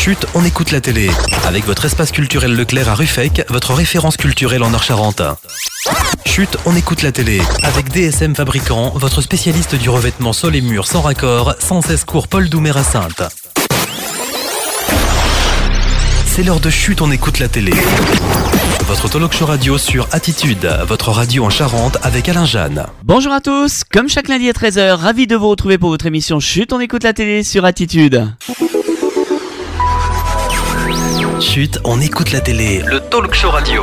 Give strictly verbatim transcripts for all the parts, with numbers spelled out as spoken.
Chut, on écoute la télé. Avec votre espace culturel Leclerc à Ruffec, votre référence culturelle en Nord-Charente. Chut, on écoute la télé. Avec D S M Fabricant, votre spécialiste du revêtement sol et murs sans raccord, cent seize cours Paul Doumer à Saintes. C'est l'heure de Chut, on écoute la télé. Votre talk show radio sur Attitude, votre radio en Charente avec Alain Jeanne. Bonjour à tous, comme chaque lundi à treize heures, ravi de vous retrouver pour votre émission Chut, on écoute la télé sur Attitude. Chut, on écoute la télé, le talk show radio.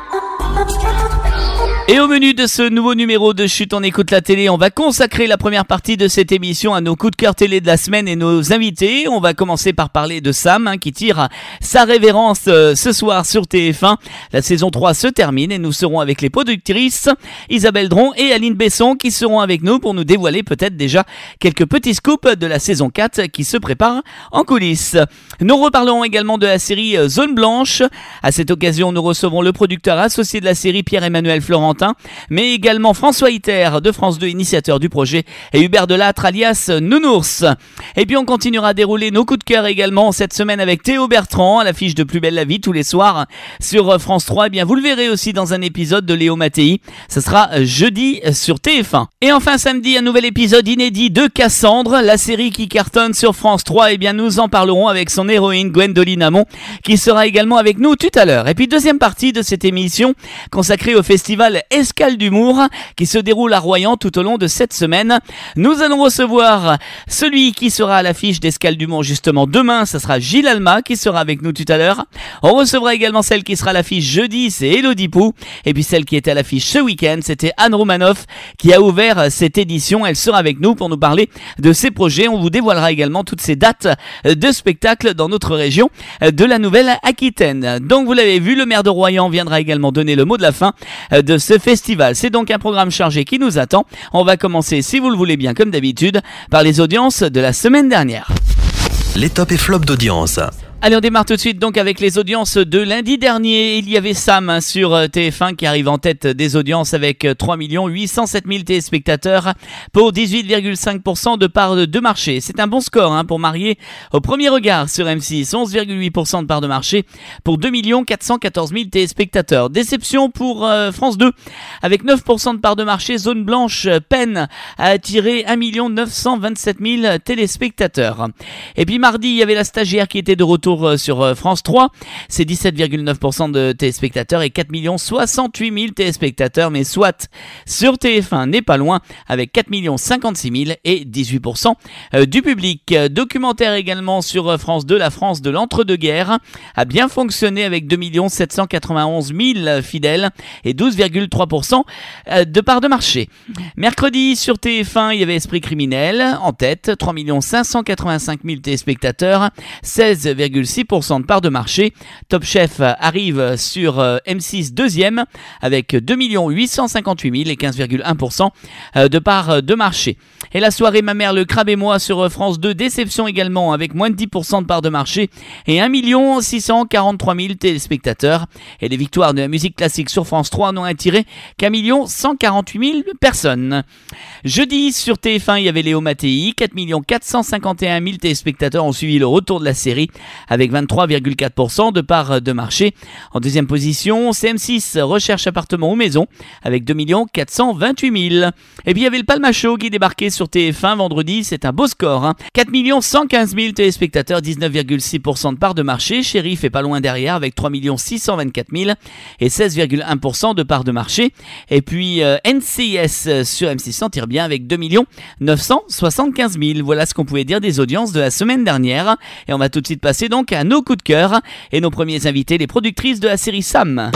Et au menu de ce nouveau numéro de Chut, on écoute la télé, on va consacrer la première partie de cette émission à nos coups de cœur télé de la semaine et nos invités. On va commencer par parler de Sam, hein, qui tire sa révérence euh, ce soir sur T F un. La saison trois se termine et nous serons avec les productrices Isabelle Dron et Aline Besson qui seront avec nous pour nous dévoiler peut-être déjà quelques petits scoops de la saison quatre qui se prépare en coulisses. Nous reparlerons également de la série Zone Blanche. À cette occasion, nous recevrons le producteur associé de la série Pierre-Emmanuel Florentin, mais également François Iter de France deux, initiateur du projet, et Hubert Delattre alias Nounours. Et puis on continuera à dérouler nos coups de cœur également cette semaine avec Théo Bertrand à l'affiche de Plus belle la vie tous les soirs sur France trois. Et bien vous le verrez aussi dans un épisode de Léo Mattei. Ce sera jeudi sur T F un. Et enfin samedi, un nouvel épisode inédit de Cassandre, la série qui cartonne sur France trois. Et bien nous en parlerons avec son héroïne Gwendoline Amon qui sera également avec nous tout à l'heure. Et puis deuxième partie de cette émission consacrée au festival Escale d'humour qui se déroule à Royan tout au long de cette semaine. Nous allons recevoir celui qui sera à l'affiche d'Escale d'humour justement demain, ça sera Gilles Alma qui sera avec nous tout à l'heure. On recevra également celle qui sera à l'affiche jeudi, c'est Elodie Pou. Et puis celle qui était à l'affiche ce week-end, c'était Anne Romanoff qui a ouvert cette édition. Elle sera avec nous pour nous parler de ses projets. On vous dévoilera également toutes ces dates de spectacles dans notre région de la Nouvelle-Aquitaine. Donc vous l'avez vu, le maire de Royan viendra également donner le mot de la fin de ce festival. C'est donc un programme chargé qui nous attend. On va commencer, si vous le voulez bien, comme d'habitude, par les audiences de la semaine dernière. Les tops et flops d'audience. Allez, on démarre tout de suite donc avec les audiences de lundi dernier. Il y avait Sam sur T F un qui arrive en tête des audiences avec trois millions huit cent sept mille téléspectateurs pour dix-huit virgule cinq pour cent de part de marché. C'est un bon score hein, pour marier au premier regard sur M six. onze virgule huit pour cent de part de marché pour deux millions quatre cent quatorze mille téléspectateurs. Déception pour euh, France deux avec neuf pour cent de part de marché. Zone Blanche peine à attirer un million neuf cent vingt-sept mille téléspectateurs. Et puis mardi, il y avait La Stagiaire qui était de retour sur France trois, c'est dix-sept virgule neuf pour cent de téléspectateurs et quatre millions soixante-huit mille téléspectateurs, mais soit sur T F un n'est pas loin avec quatre millions cinquante-six mille et dix-huit pour cent du public. Documentaire également sur France deux, La France de l'entre-deux-guerres a bien fonctionné avec deux millions sept cent quatre-vingt-onze mille fidèles et douze virgule trois pour cent de part de marché. Mercredi sur T F un, il y avait Esprit criminel en tête, trois millions cinq cent quatre-vingt-cinq mille téléspectateurs, seize virgule six pour cent de part de marché. Top Chef arrive sur M six deuxième avec deux millions huit cent cinquante-huit mille et quinze virgule un pour cent de part de marché. Et la soirée Ma mère, le crabe et moi sur France deux, déception également avec moins de dix pour cent de part de marché et un million six cent quarante-trois mille téléspectateurs. Et les victoires de la musique classique sur France trois n'ont attiré qu'un million cent quarante-huit mille personnes. Jeudi sur T F un, il y avait Léo Mattei, quatre millions quatre cent cinquante et un mille téléspectateurs ont suivi le retour de la série avec vingt-trois virgule quatre pour cent de part de marché. En deuxième position, c'est M six, Recherche appartement ou maison, avec deux millions quatre cent vingt-huit mille. Et puis il y avait le Palma Show qui débarquait sur T F un vendredi, c'est un beau score, hein. quatre millions cent quinze mille téléspectateurs, dix-neuf virgule six pour cent de part de marché. Shérif est pas loin derrière avec trois millions six cent vingt-quatre mille et seize virgule un pour cent de part de marché. Et puis euh, N C S sur M six s'en tire bien avec deux millions neuf cent soixante-quinze mille. Voilà ce qu'on pouvait dire des audiences de la semaine dernière. Et on va tout de suite passer donc à nos coups de cœur et nos premiers invités, les productrices de la série Sam.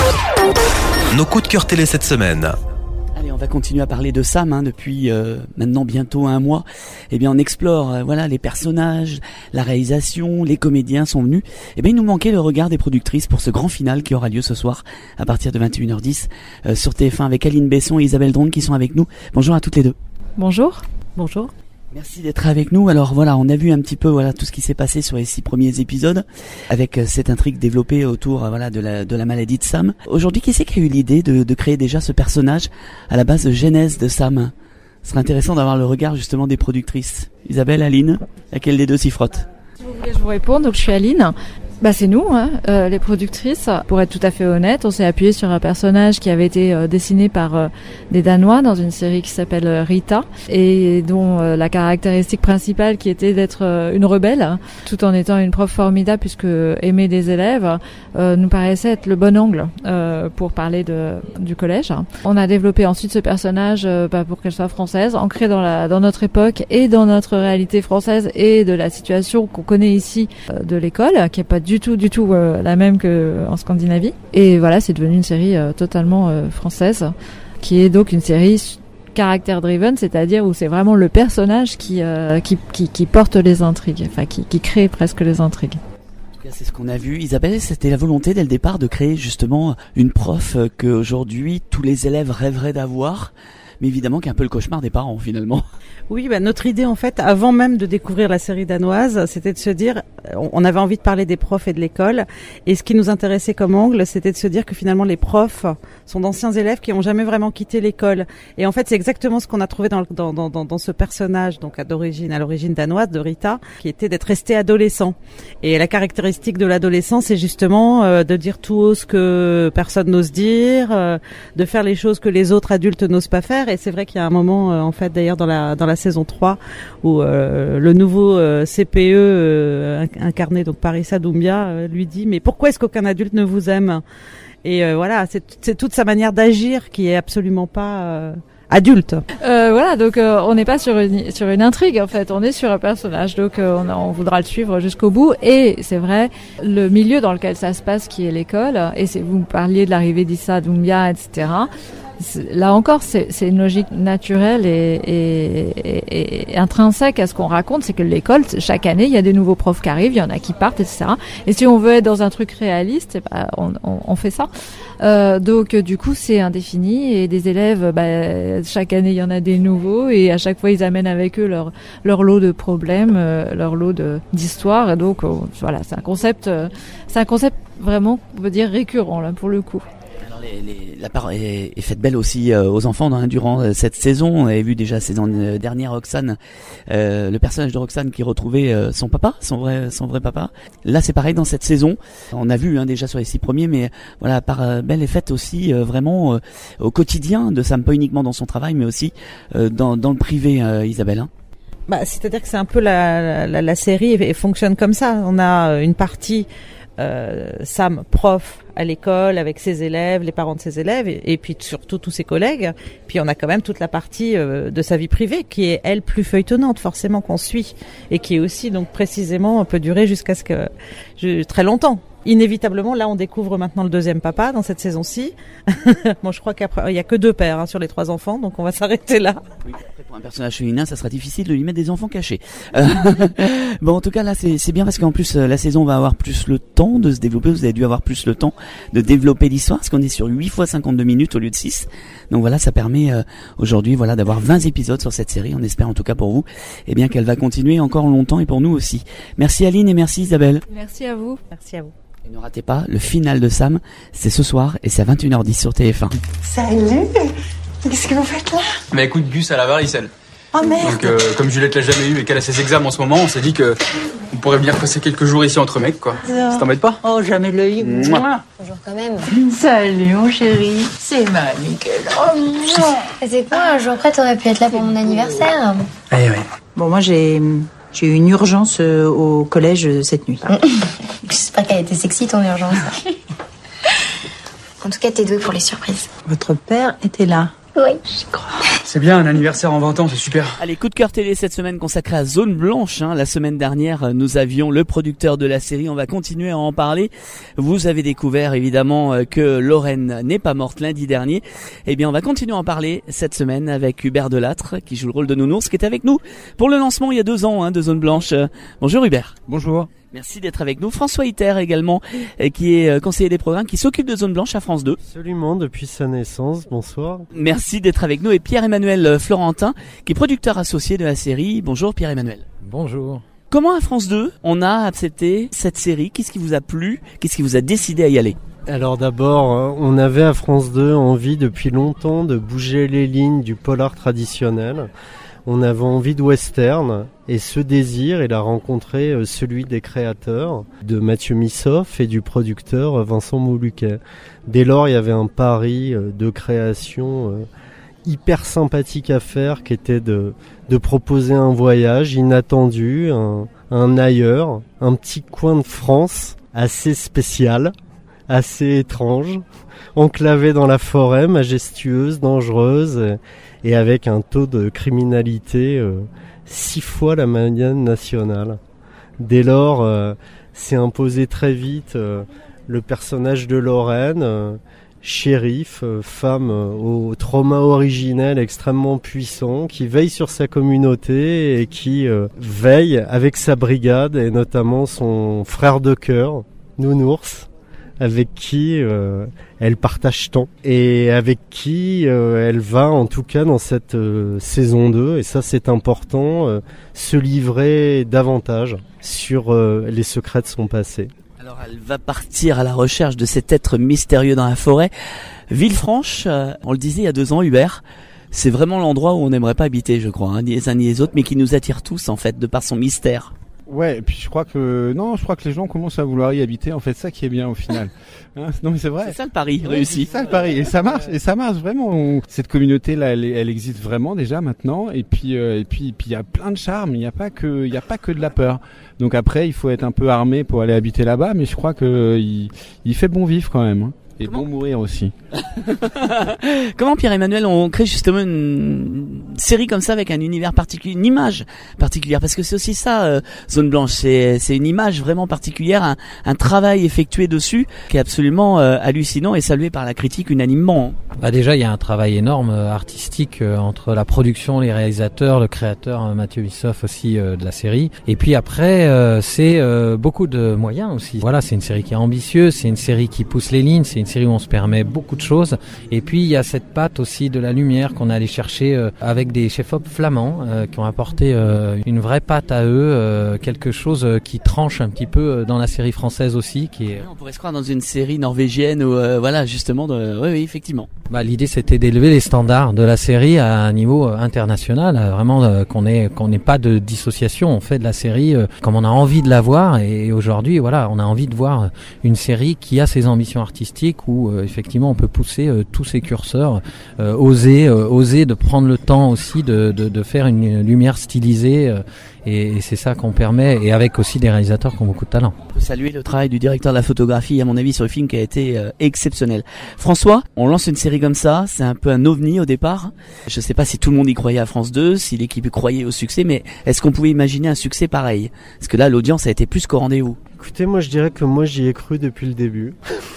Nos coups de cœur télé cette semaine. Allez, on va continuer à parler de Sam hein, depuis euh, maintenant bientôt un mois. Eh bien, on explore euh, voilà les personnages, la réalisation, les comédiens sont venus. Eh bien, il nous manquait le regard des productrices pour ce grand final qui aura lieu ce soir à partir de vingt et une heures dix euh, sur T F un avec Aline Besson et Isabelle Dron qui sont avec nous. Bonjour à toutes les deux. Bonjour. Bonjour. Merci d'être avec nous. Alors voilà, on a vu un petit peu voilà tout ce qui s'est passé sur les six premiers épisodes avec euh, cette intrigue développée autour euh, voilà de la de la maladie de Sam. Aujourd'hui, qui c'est qui a eu l'idée de, de créer déjà ce personnage à la base de genèse de Sam? Ce serait intéressant d'avoir le regard justement des productrices. Isabelle, Aline, laquelle des deux s'y frotte? Si vous voulez, je vous réponds. Donc, je suis Aline. Bah, c'est nous, hein, euh, les productrices. Pour être tout à fait honnête, on s'est appuyé sur un personnage qui avait été euh, dessiné par euh, des Danois dans une série qui s'appelle euh, Rita et dont euh, la caractéristique principale qui était d'être euh, une rebelle, hein, tout en étant une prof formidable puisque aimer des élèves euh, nous paraissait être le bon angle euh, pour parler de, du collège. On a développé ensuite ce personnage euh, bah, pour qu'elle soit française, ancrée dans, la, dans notre époque et dans notre réalité française et de la situation qu'on connaît ici euh, de l'école, qui est pas du tout, du tout euh, la même qu'en Scandinavie. Et voilà, c'est devenu une série euh, totalement euh, française, qui est donc une série caractère driven, c'est-à-dire où c'est vraiment le personnage qui, euh, qui, qui, qui porte les intrigues, enfin qui, qui crée presque les intrigues. En tout cas, c'est ce qu'on a vu. Isabelle, c'était la volonté dès le départ de créer justement une prof qu'aujourd'hui tous les élèves rêveraient d'avoir, mais évidemment qui est un peu le cauchemar des parents finalement. Oui, bah, notre idée en fait, avant même de découvrir la série danoise, c'était de se dire, on avait envie de parler des profs et de l'école, et ce qui nous intéressait comme angle, c'était de se dire que finalement les profs sont d'anciens élèves qui n'ont jamais vraiment quitté l'école. Et en fait, c'est exactement ce qu'on a trouvé dans, dans, dans, dans ce personnage, donc à d'origine, à l'origine danoise de Rita, qui était d'être resté adolescent. Et la caractéristique de l'adolescent, c'est justement euh, de dire tout haut ce que personne n'ose dire, euh, de faire les choses que les autres adultes n'osent pas faire. Et c'est vrai qu'il y a un moment, euh, en fait, d'ailleurs dans la dans la saison trois, où euh, le nouveau euh, C P E euh, incarné donc par Issa Doumbia euh, lui dit mais pourquoi est-ce qu'aucun adulte ne vous aime? Et euh, voilà, c'est, c'est toute sa manière d'agir qui est absolument pas euh, adulte. Euh, voilà, donc euh, on n'est pas sur une sur une intrigue en fait, on est sur un personnage, donc euh, on, a, on voudra le suivre jusqu'au bout. Et c'est vrai, le milieu dans lequel ça se passe, qui est l'école, et c'est, vous parliez de l'arrivée d'Issa Doumbia, et cetera. Là encore, c'est, c'est une logique naturelle et, et, et, et intrinsèque à ce qu'on raconte, c'est que l'école, chaque année, il y a des nouveaux profs qui arrivent, il y en a qui partent, et cetera. Et si on veut être dans un truc réaliste, bah, on, on, on fait ça. Euh, donc, du coup, c'est indéfini et des élèves, bah, chaque année, il y en a des nouveaux et à chaque fois, ils amènent avec eux leur, leur lot de problèmes, euh, leur lot de, d'histoires. Et donc, oh, voilà, c'est un concept, euh, c'est un concept vraiment, on peut dire, récurrent, là, pour le coup. Les, les, la part est, est faite belle aussi euh, aux enfants hein, durant euh, cette saison. On avait vu déjà la saison euh, dernière Roxane, euh, le personnage de Roxane qui retrouvait euh, son papa, son vrai, son vrai papa. Là, c'est pareil dans cette saison. On a vu hein, déjà sur les six premiers, mais voilà, la part euh, belle est faite aussi euh, vraiment euh, au quotidien de Sam, pas uniquement dans son travail, mais aussi euh, dans, dans le privé, euh, Isabelle. Hein. Bah, c'est-à-dire que c'est un peu la, la, la série et fonctionne comme ça. On a une partie euh, Sam prof à l'école avec ses élèves, les parents de ses élèves et, et puis surtout tous ses collègues. Puis on a quand même toute la partie euh, de sa vie privée qui est elle plus feuilletonnante forcément qu'on suit et qui est aussi donc précisément peut durer jusqu'à ce que je, très longtemps. Inévitablement, là, on découvre maintenant le deuxième papa dans cette saison-ci. Bon, je crois qu'après, il y a que deux pères hein, sur les trois enfants, donc on va s'arrêter là. Oui, après, pour un personnage féminin, ça sera difficile de lui mettre des enfants cachés. Euh, bon, en tout cas, là, c'est, c'est bien parce qu'en plus, la saison va avoir plus le temps de se développer. Vous avez dû avoir plus le temps de développer l'histoire, parce qu'on est sur huit fois cinquante-deux minutes au lieu de six. Donc voilà, ça permet euh, aujourd'hui, voilà, d'avoir vingt épisodes sur cette série. On espère en tout cas pour vous, eh bien, qu'elle va continuer encore longtemps et pour nous aussi. Merci Aline et merci Isabelle. Merci à vous. Merci à vous. Et ne ratez pas, le final de Sam, c'est ce soir et c'est à vingt et une heures dix sur T F un. Salut! Qu'est-ce que vous faites là? Bah écoute, Gus à la varicelle. Oh merde! Donc euh, comme Juliette l'a jamais eu et qu'elle a ses examens en ce moment, on s'est dit que on pourrait venir passer quelques jours ici entre mecs, quoi. Ça, ça t'embête pas? Oh, jamais l'œil. Mouah. Bonjour quand même. Salut mon chéri, c'est Monique. Oh, mouah. C'est quoi, un jour après t'aurais pu être là pour mon anniversaire? Eh ouais. Bon, moi j'ai j'ai eu une urgence euh, au collège euh, cette nuit. J'espère qu'elle était sexy ton urgence. En tout cas, t'es douée pour les surprises. Votre père était là. Oui. J'y crois. C'est bien, un anniversaire en vingt ans, c'est super. Allez, coup de cœur télé cette semaine consacré à Zone Blanche. Hein. La semaine dernière, nous avions le producteur de la série. On va continuer à en parler. Vous avez découvert évidemment que Lorraine n'est pas morte lundi dernier. Eh bien, on va continuer à en parler cette semaine avec Hubert Delattre, qui joue le rôle de Nounours, qui est avec nous pour le lancement il y a deux ans hein, de Zone Blanche. Bonjour Hubert. Bonjour. Merci d'être avec nous. François Hitter également, qui est conseiller des programmes, qui s'occupe de Zone Blanche à France deux. Absolument, depuis sa naissance. Bonsoir. Merci d'être avec nous. Et Pierre-Emmanuel Florentin, qui est producteur associé de la série. Bonjour Pierre-Emmanuel. Bonjour. Comment à France deux, on a accepté cette série? Qu'est-ce qui vous a plu? Qu'est-ce qui vous a décidé à y aller? Alors d'abord, on avait à France deux envie depuis longtemps de bouger les lignes du polar traditionnel. On avait envie de western et ce désir, il a rencontré euh, celui des créateurs, de Mathieu Missoff et du producteur euh, Vincent Moulouquet. Dès lors, il y avait un pari euh, de création euh, hyper sympathique à faire qui était de, de proposer un voyage inattendu, un, un ailleurs, un petit coin de France assez spécial, assez étrange, enclavé dans la forêt, majestueuse, dangereuse et, et avec un taux de criminalité euh, six fois la moyenne nationale. Dès lors, euh, s'est imposé très vite euh, le personnage de Lorraine, euh, shérif, euh, femme euh, au trauma originel extrêmement puissant, qui veille sur sa communauté et qui euh, veille avec sa brigade et notamment son frère de cœur, Nounours, avec qui euh, elle partage tant et avec qui euh, elle va, en tout cas dans cette euh, saison deux, et ça c'est important, euh, se livrer davantage sur euh, les secrets de son passé. Alors elle va partir à la recherche de cet être mystérieux dans la forêt. Villefranche, euh, on le disait il y a deux ans, Hubert, c'est vraiment l'endroit où on n'aimerait pas habiter, je crois, hein, ni les uns ni les autres, mais qui nous attire tous en fait, de par son mystère. Ouais, et puis je crois que non, je crois que les gens commencent à vouloir y habiter. En fait, ça qui est bien au final. Hein, non mais c'est vrai. C'est ça le pari ouais, réussi. C'est ça le pari et ça marche et ça marche vraiment. On... Cette communauté là, elle, elle existe vraiment déjà maintenant. Et puis euh, et puis puis il y a plein de charme. Il n'y a pas que il y a pas que de la peur. Donc après, il faut être un peu armé pour aller habiter là-bas. Mais je crois que il, il fait bon vivre quand même. Hein. Et Comment bon mourir aussi. Comment, Pierre-Emmanuel, on crée justement une série comme ça avec un univers particulier, une image particulière, parce que c'est aussi ça, euh, Zone Blanche, c'est, c'est une image vraiment particulière, un, un travail effectué dessus qui est absolument euh, hallucinant et salué par la critique unanimement. Bah déjà, il y a un travail énorme euh, artistique euh, entre la production, les réalisateurs, le créateur euh, Mathieu Missoff aussi euh, de la série, et puis après euh, c'est euh, beaucoup de moyens aussi. Voilà, c'est une série qui est ambitieuse, c'est une série qui pousse les lignes, c'est une série où on se permet beaucoup de choses. Et puis il y a cette patte aussi de la lumière qu'on est allé chercher euh, avec des chefs-op flamands euh, qui ont apporté euh, une vraie patte à eux, euh, quelque chose euh, qui tranche un petit peu euh, dans la série française aussi. Qui est... On pourrait se croire dans une série norvégienne ou euh, voilà justement. De... Oui, oui, effectivement. Bah, l'idée c'était d'élever les standards de la série à un niveau euh, international, euh, vraiment euh, qu'on ait qu'on n'ait pas de dissociation. On fait de la série euh, comme on a envie de la voir. Et aujourd'hui, voilà, on a envie de voir une série qui a ses ambitions artistiques, où euh, effectivement on peut pousser euh, tous ces curseurs, euh, oser, euh, oser de prendre le temps aussi de, de, de faire une lumière stylisée, euh, et, et c'est ça qu'on permet, et avec aussi des réalisateurs qui ont beaucoup de talent. On peut saluer le travail du directeur de la photographie, à mon avis, sur le film qui a été euh, exceptionnel. François, on lance une série comme ça, c'est un peu un ovni au départ. Je sais pas si tout le monde y croyait à France deux, si l'équipe croyait au succès, mais est-ce qu'on pouvait imaginer un succès pareil? Parce que là, l'audience a été plus qu'au rendez-vous. Écoutez, moi je dirais que moi j'y ai cru depuis le début.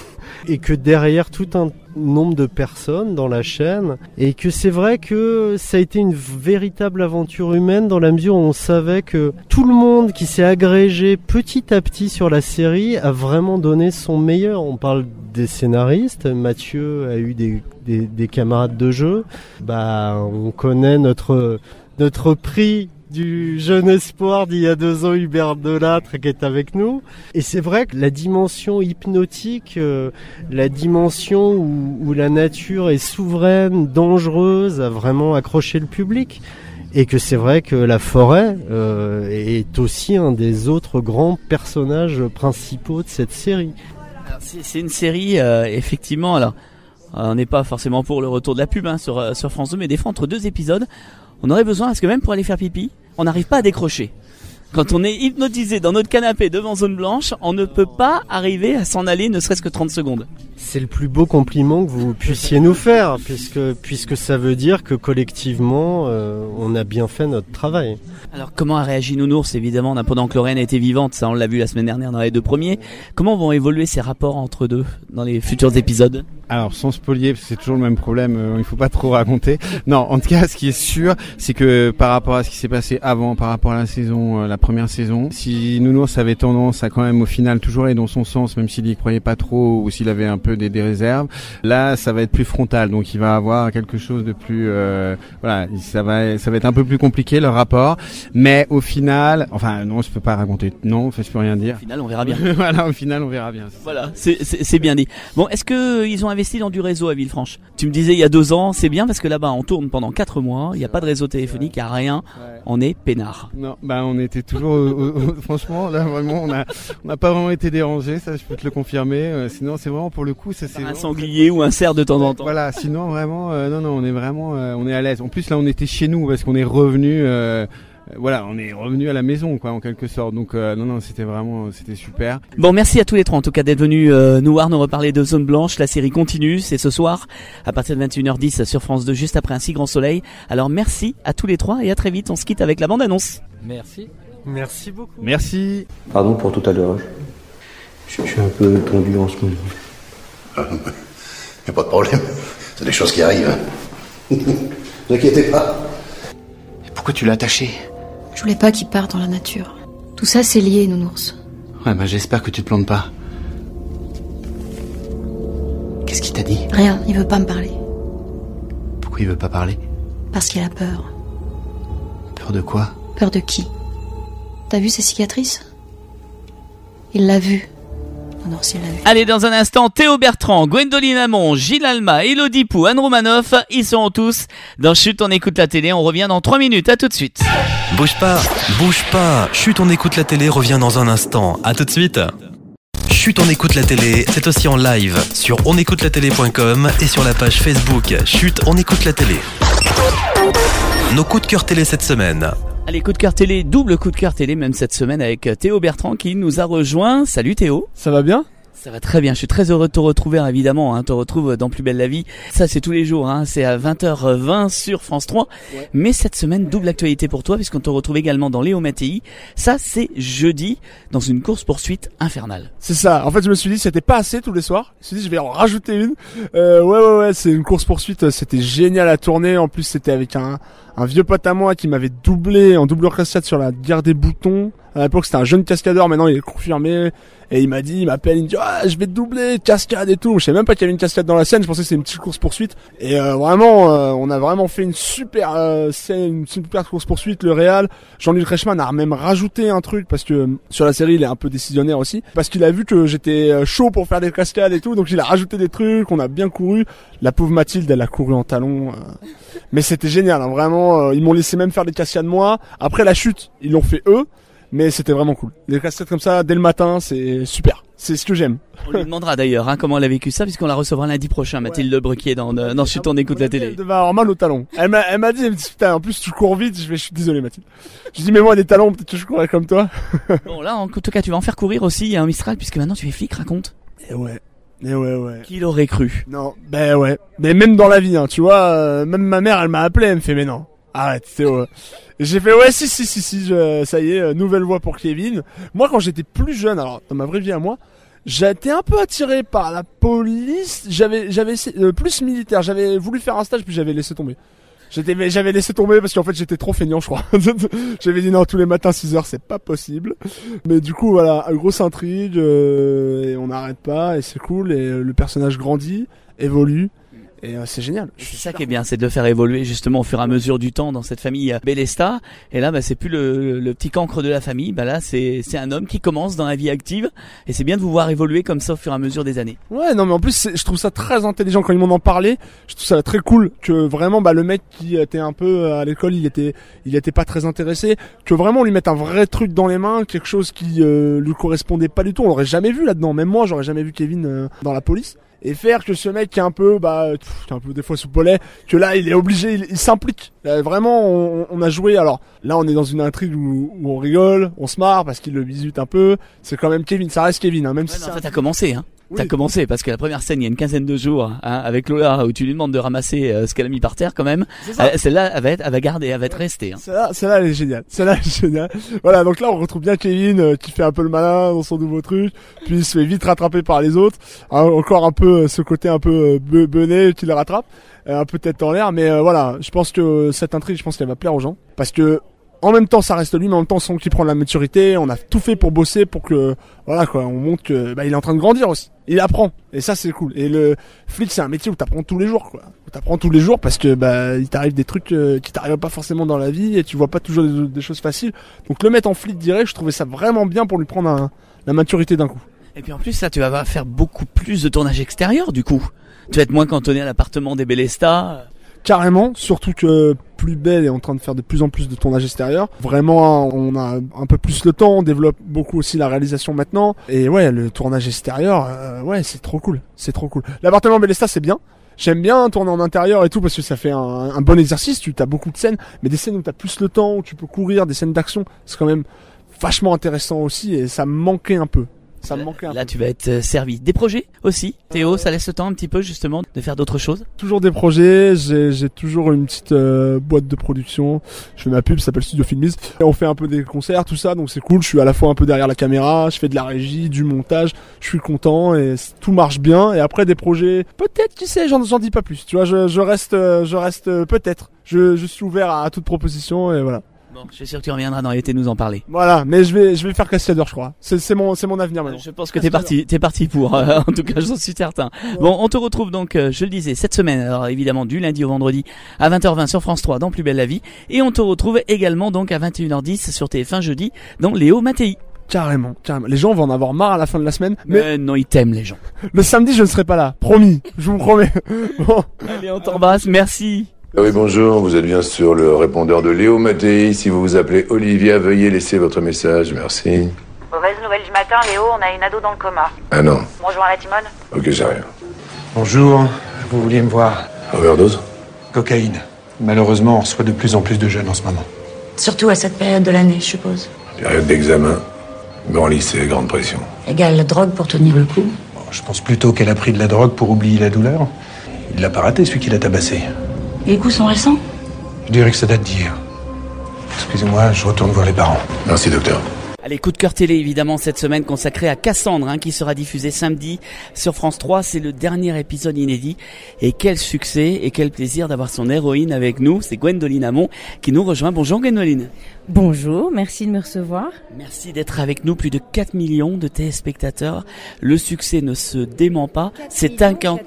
Et que derrière tout un nombre de personnes dans la chaîne, et que c'est vrai que ça a été une véritable aventure humaine dans la mesure où on savait que tout le monde qui s'est agrégé petit à petit sur la série a vraiment donné son meilleur. On parle des scénaristes, Mathieu a eu des, des, des camarades de jeu, bah on connaît notre, notre prix du jeune espoir d'il y a deux ans, Hubert Delattre, qui est avec nous. Et c'est vrai que la dimension hypnotique, euh, la dimension où, où la nature est souveraine, dangereuse, a vraiment accroché le public. Et que c'est vrai que la forêt euh, est aussi un des autres grands personnages principaux de cette série. Alors, c'est, c'est une série, euh, effectivement, alors on n'est pas forcément pour le retour de la pub hein, sur, sur France deux, mais des fois entre deux épisodes, on aurait besoin, parce que même pour aller faire pipi, on n'arrive pas à décrocher. Quand on est hypnotisé dans notre canapé devant Zone Blanche, on ne peut pas arriver à s'en aller ne serait-ce que trente secondes. C'est le plus beau compliment que vous puissiez nous faire, puisque, puisque ça veut dire que collectivement, euh, on a bien fait notre travail. Alors comment a réagi Nounours, évidemment, pendant que Lorraine était vivante, ça on l'a vu la semaine dernière dans les deux premiers. Comment vont évoluer ces rapports entre deux dans les futurs épisodes ? Alors sans spolier, parce que c'est toujours le même problème, euh, il faut pas trop raconter. Non, en tout cas, ce qui est sûr, c'est que par rapport à ce qui s'est passé avant, par rapport à la saison, euh, la première saison, si Nounours avait tendance à quand même au final toujours aller dans son sens, même s'il y croyait pas trop ou s'il avait un peu peu des, des réserves. Là, ça va être plus frontal, donc il va avoir quelque chose de plus, euh, voilà, ça va, ça va être un peu plus compliqué le rapport. Mais au final, enfin non, je peux pas raconter, non, je peux rien dire. Au final, on verra bien. Voilà, au final, on verra bien. Voilà, c'est, c'est, c'est bien dit. Bon, est-ce que ils ont investi dans du réseau à Villefranche? Tu me disais il y a deux ans, c'est bien parce que là-bas on tourne pendant quatre mois, il n'y a pas de réseau téléphonique, il n'y a rien, ouais. On est peinard. Non, bah on était toujours, au, au, franchement, là vraiment, on a, on n'a pas vraiment été dérangé, ça je peux te le confirmer. Euh, sinon, c'est vraiment pour le coup, ça c'est un sanglier ou un cerf de temps en temps. Voilà, sinon vraiment, euh, non non, on est vraiment, euh, on est à l'aise. En plus là, on était chez nous parce qu'on est revenu. Euh, Voilà, on est revenu à la maison, quoi, en quelque sorte. Donc, euh, non, non, c'était vraiment, c'était super. Bon, merci à tous les trois, en tout cas, d'être venus euh, nous voir, nous reparler de Zone Blanche. La série continue, c'est ce soir, à partir de vingt et une heures dix sur France deux, juste après un si grand soleil. Alors, merci à tous les trois et à très vite. On se quitte avec la bande-annonce. Merci. Merci beaucoup. Merci. Pardon pour tout à l'heure. Je, je suis un peu tendu en ce moment. Ah, y a pas de problème. C'est des choses qui arrivent. Ne vous inquiétez pas. Pourquoi tu l'as attaché ? Je voulais pas qu'il parte dans la nature. Tout ça, c'est lié, nounours. Ouais, bah j'espère que tu te plantes pas. Qu'est-ce qu'il t'a dit ? Rien, il veut pas me parler. Pourquoi il veut pas parler ? Parce qu'il a peur. Peur de quoi ? Peur de qui ? T'as vu ses cicatrices ? Il l'a vu. Nounours, il l'a vu. Allez, dans un instant, Théo Bertrand, Gwendoline Amon, Gilles Alma, Elodie Pou, Anne Romanoff, ils seront tous dans Chut, on écoute la télé. On revient dans trois minutes, à tout de suite. Bouge pas, bouge pas. Chut, on écoute la télé revient dans un instant. À tout de suite. Chut, on écoute la télé, c'est aussi en live sur on écoute la télé point com et sur la page Facebook Chut, on écoute la télé. Nos coups de cœur télé cette semaine. Allez, coup de cœur télé, double coup de cœur télé même cette semaine avec Théo Bertrand qui nous a rejoint. Salut Théo. Ça va bien ? Ça va très bien, je suis très heureux de te retrouver évidemment, hein, te retrouve dans Plus belle la vie. Ça c'est tous les jours, hein, c'est à vingt heures vingt sur France trois. Ouais. Mais cette semaine, double actualité pour toi puisqu'on te retrouve également dans Léo Mattei. Ça c'est jeudi dans une course-poursuite infernale. C'est ça, en fait je me suis dit c'était pas assez tous les soirs. Je me suis dit je vais en rajouter une. Euh, ouais ouais ouais, c'est une course-poursuite, c'était génial à tourner. En plus c'était avec un, un vieux pote à moi qui m'avait doublé en double cascade sur la guerre des boutons. À l'époque c'était un jeune cascadeur, maintenant il est confirmé. Et il m'a dit, il m'appelle, il me dit, ah, je vais te doubler, cascade et tout. Je savais même pas qu'il y avait une cascade dans la scène, je pensais que c'était une petite course poursuite. Et euh, vraiment, euh, on a vraiment fait une super euh, scène, une super course poursuite. Le réal, Jean-Luc Reichmann a même rajouté un truc parce que euh, sur la série, il est un peu décisionnaire aussi, parce qu'il a vu que j'étais euh, chaud pour faire des cascades et tout, donc il a rajouté des trucs. On a bien couru. La pauvre Mathilde, elle a couru en talons, euh, mais c'était génial, hein, vraiment. Euh, ils m'ont laissé même faire des cascades moi. Après la chute, ils l'ont fait eux. Mais c'était vraiment cool. Des cascades comme ça, dès le matin, c'est super. C'est ce que j'aime. On lui demandera d'ailleurs hein, comment elle a vécu ça, puisqu'on la recevra lundi prochain, Mathilde ouais. Bruquier, dans, dans Chut, on écoute la télé. Elle devait avoir mal aux talons. Elle m'a, elle m'a dit, putain, en plus tu cours vite, je vais, je suis désolé Mathilde. Je dis, mais moi des talons, peut-être que je courrais comme toi. Bon là, en tout cas, tu vas en faire courir aussi un Mistral, puisque maintenant tu es flic, raconte. Et ouais. Et ouais, ouais. Qui l'aurait cru? Non, ben ouais. Mais même dans la vie, hein, tu vois, euh, même ma mère, elle m'a appelé, elle me fait, mais non. Arrête, c'est ouais. J'ai fait ouais si si si si je, ça y est, euh, nouvelle voix pour Kevin. Moi quand j'étais plus jeune, alors dans ma vraie vie à moi, j'étais un peu attiré par la police. J'avais j'avais euh, plus militaire. J'avais voulu faire un stage puis j'avais laissé tomber. J'étais j'avais laissé tomber parce qu'en fait j'étais trop feignant je crois. J'avais dit non tous les matins six heures c'est pas possible. Mais du coup voilà, grosse intrigue euh, et on n'arrête pas et c'est cool et euh, le personnage grandit, évolue. Et euh, c'est génial. C'est ça qui est bien, c'est de le faire évoluer justement au fur et à mesure du temps dans cette famille Bélesta. Et là, bah, c'est plus le, le petit cancre de la famille. Bah là, c'est c'est un homme qui commence dans la vie active. Et c'est bien de vous voir évoluer comme ça au fur et à mesure des années. Ouais, non, mais en plus, je trouve ça très intelligent quand ils m'en ont parlé. Je trouve ça très cool que vraiment, bah, le mec qui était un peu à l'école, il était, il était pas très intéressé. Que vraiment, on lui mette un vrai truc dans les mains, quelque chose qui euh, lui correspondait pas du tout. On l'aurait jamais vu là-dedans. Même moi, j'aurais jamais vu Kevin euh, dans la police. Et faire que ce mec qui est un peu, bah, pff, un peu des fois sous polais, que là il est obligé, il, il s'implique. Là, vraiment, on, on a joué. Alors là, on est dans une intrigue où, où on rigole, on se marre parce qu'il le visite un peu. C'est quand même Kevin, ça reste Kevin, hein, même ouais, si. Non, en fait, t'as commencé, hein. Oui. T'as commencé parce que la première scène il y a une quinzaine de jours hein, avec Lola où tu lui demandes de ramasser euh, ce qu'elle a mis par terre quand même. Euh, celle-là elle va être, elle va garder, elle va être restée. Hein. Celle-là, celle-là elle est géniale. Celle-là elle est géniale. Voilà donc là on retrouve bien Kevin euh, qui fait un peu le malin dans son nouveau truc, puis il se fait vite rattraper par les autres. Hein, encore un peu euh, ce côté un peu euh, bené qui le rattrape, euh, un peu tête en l'air. Mais euh, voilà, je pense que cette intrigue, je pense qu'elle va plaire aux gens parce que En même temps, ça reste lui, mais en même temps, on sent qu'il prend de la maturité. On a tout fait pour bosser, pour que, voilà, quoi, on montre que, bah, il est en train de grandir aussi. Il apprend. Et ça, c'est cool. Et le flic, c'est un métier où t'apprends tous les jours, quoi. Où t'apprends tous les jours parce que, bah, il t'arrive des trucs euh, qui t'arrivent pas forcément dans la vie et tu vois pas toujours des, des choses faciles. Donc, le mettre en flic direct, je trouvais ça vraiment bien pour lui prendre un, la maturité d'un coup. Et puis en plus, là, tu vas faire beaucoup plus de tournage extérieur, du coup. Tu vas être moins cantonné à l'appartement des Bélesta. Carrément, surtout que Plus Belle est en train de faire de plus en plus de tournages extérieurs. Vraiment, on a un peu plus le temps, on développe beaucoup aussi la réalisation maintenant. Et ouais, le tournage extérieur, euh, ouais, c'est trop cool, c'est trop cool. L'appartement Bélesta, c'est bien. J'aime bien tourner en intérieur et tout parce que ça fait un, un bon exercice. Tu as beaucoup de scènes, mais des scènes où tu as plus le temps, où tu peux courir, des scènes d'action, c'est quand même vachement intéressant aussi et ça me manquait un peu. Ça me manquait un Là, peu. tu vas être servi. Des projets aussi, Théo, ça laisse le temps un petit peu justement de faire d'autres choses. Toujours des projets, j'ai, j'ai toujours une petite euh, boîte de production. Je fais ma pub, ça s'appelle Studio Filmise. Et on fait un peu des concerts, tout ça, donc c'est cool. Je suis à la fois un peu derrière la caméra, je fais de la régie, du montage. Je suis content et tout marche bien. Et après des projets, peut-être, tu sais, j'en, j'en dis pas plus. Tu vois, je, je reste, je reste euh, peut-être. Je, je suis ouvert à, à toute proposition et voilà. Bon, je suis sûr que tu reviendras dans l'été nous en parler. Voilà, mais je vais, je vais faire Cascadeur, je crois. C'est, c'est mon, c'est mon avenir maintenant. Je pense que t'es parti, t'es parti pour. Euh, en tout cas, j'en suis certain. Bon, on te retrouve donc, euh, je le disais, cette semaine. Alors évidemment, du lundi au vendredi à vingt heures vingt sur France trois dans Plus Belle la Vie, et on te retrouve également donc à vingt et une heures dix sur T F un jeudi dans Léo Mattei. Carrément, carrément. Les gens vont en avoir marre à la fin de la semaine. Mais, mais non, ils t'aiment les gens. Le samedi, je ne serai pas là. Promis. Je vous promets. Bon. Allez, on t'embrasse. Merci. Oui, bonjour, vous êtes bien sur le répondeur de Léo Mattei. Si vous vous appelez Olivia, veuillez laisser votre message, merci. Mauvaise nouvelle du matin, Léo, on a une ado dans le coma. Ah non. Bonjour à la Timone. Ok, j'arrive. Bonjour, vous vouliez me voir? Overdose? Cocaïne. Malheureusement, on reçoit de plus en plus de jeunes en ce moment. Surtout à cette période de l'année, je suppose. Période d'examen, grand lycée, grande pression. Égale la drogue pour tenir le coup. Bon, je pense plutôt qu'elle a pris de la drogue pour oublier la douleur. Il l'a pas raté, celui qui l'a tabassé. Les coups sont récents? Je dirais que ça date d'hier. Excusez-moi, je retourne voir les parents. Merci, docteur. Allez, coup de cœur télé évidemment cette semaine consacrée à Cassandre, hein, qui sera diffusée samedi sur France trois. C'est le dernier épisode inédit et quel succès et quel plaisir d'avoir son héroïne avec nous. C'est Gwendoline Amon qui nous rejoint. Bonjour Gwendoline. Bonjour, merci de me recevoir. Merci d'être avec nous, plus de quatre millions de téléspectateurs. Le succès ne se dément pas. C'est un can...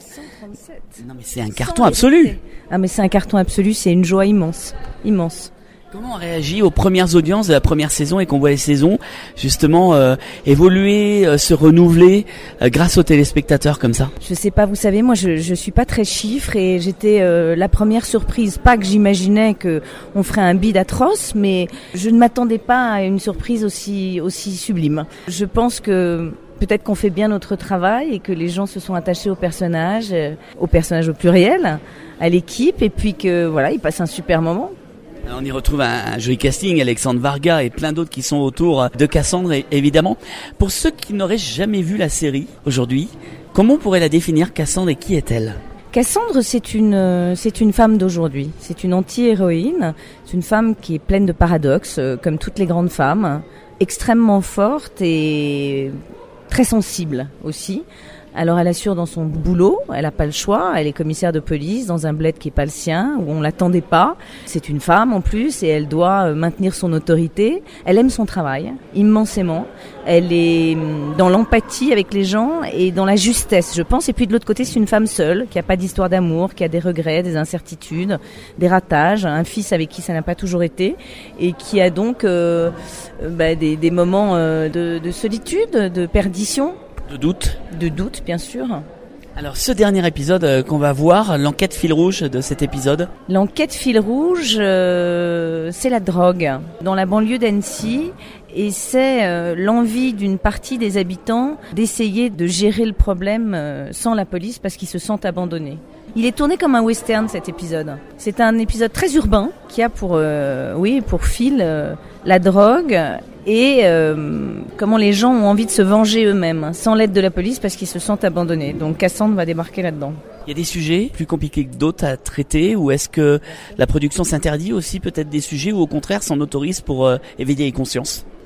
Non mais c'est un carton absolu. Ah mais c'est un carton absolu, c'est une joie immense, immense. Comment on réagit aux premières audiences de la première saison et qu'on voit les saisons justement euh, évoluer, euh, se renouveler euh, grâce aux téléspectateurs comme ça? Je sais pas, vous savez, moi je je suis pas très chiffre et j'étais euh, la première surprise. Pas que j'imaginais que on ferait un bide atroce, mais je ne m'attendais pas à une surprise aussi aussi sublime. Je pense que peut-être qu'on fait bien notre travail et que les gens se sont attachés aux personnages, euh, aux personnages au pluriel, à l'équipe, et puis que voilà, ils passent un super moment. On y retrouve un, un joli casting, Alexandre Varga et plein d'autres qui sont autour de Cassandre, évidemment. Pour ceux qui n'auraient jamais vu la série aujourd'hui, comment on pourrait la définir, Cassandre, et qui est-elle? Cassandre, c'est une, c'est une femme d'aujourd'hui. C'est une anti-héroïne. C'est une femme qui est pleine de paradoxes, comme toutes les grandes femmes, extrêmement forte et très sensible aussi. Alors elle assure dans son boulot, elle n'a pas le choix, elle est commissaire de police dans un bled qui n'est pas le sien, où on l'attendait pas. C'est une femme en plus et elle doit maintenir son autorité. Elle aime son travail immensément. Elle est dans l'empathie avec les gens et dans la justesse, je pense. Et puis de l'autre côté, c'est une femme seule, qui n'a pas d'histoire d'amour, qui a des regrets, des incertitudes, des ratages, un fils avec qui ça n'a pas toujours été et qui a donc euh, bah, des, des moments euh, de, de solitude, de perdition. De doute. De doute, bien sûr. Alors, ce dernier épisode euh, qu'on va voir, l'enquête fil rouge de cet épisode. L'enquête fil rouge, euh, c'est la drogue dans la banlieue d'Annecy. Et c'est euh, l'envie d'une partie des habitants d'essayer de gérer le problème euh, sans la police parce qu'ils se sentent abandonnés. Il est tourné comme un western, cet épisode. C'est un épisode très urbain qui a pour, euh, oui, pour fil euh, la drogue et euh, comment les gens ont envie de se venger eux-mêmes sans l'aide de la police parce qu'ils se sentent abandonnés. Donc Cassandre va débarquer là-dedans. Il y a des sujets plus compliqués que d'autres à traiter, ou est-ce que la production s'interdit aussi peut-être des sujets ou au contraire s'en autorise pour euh, éveiller les consciences?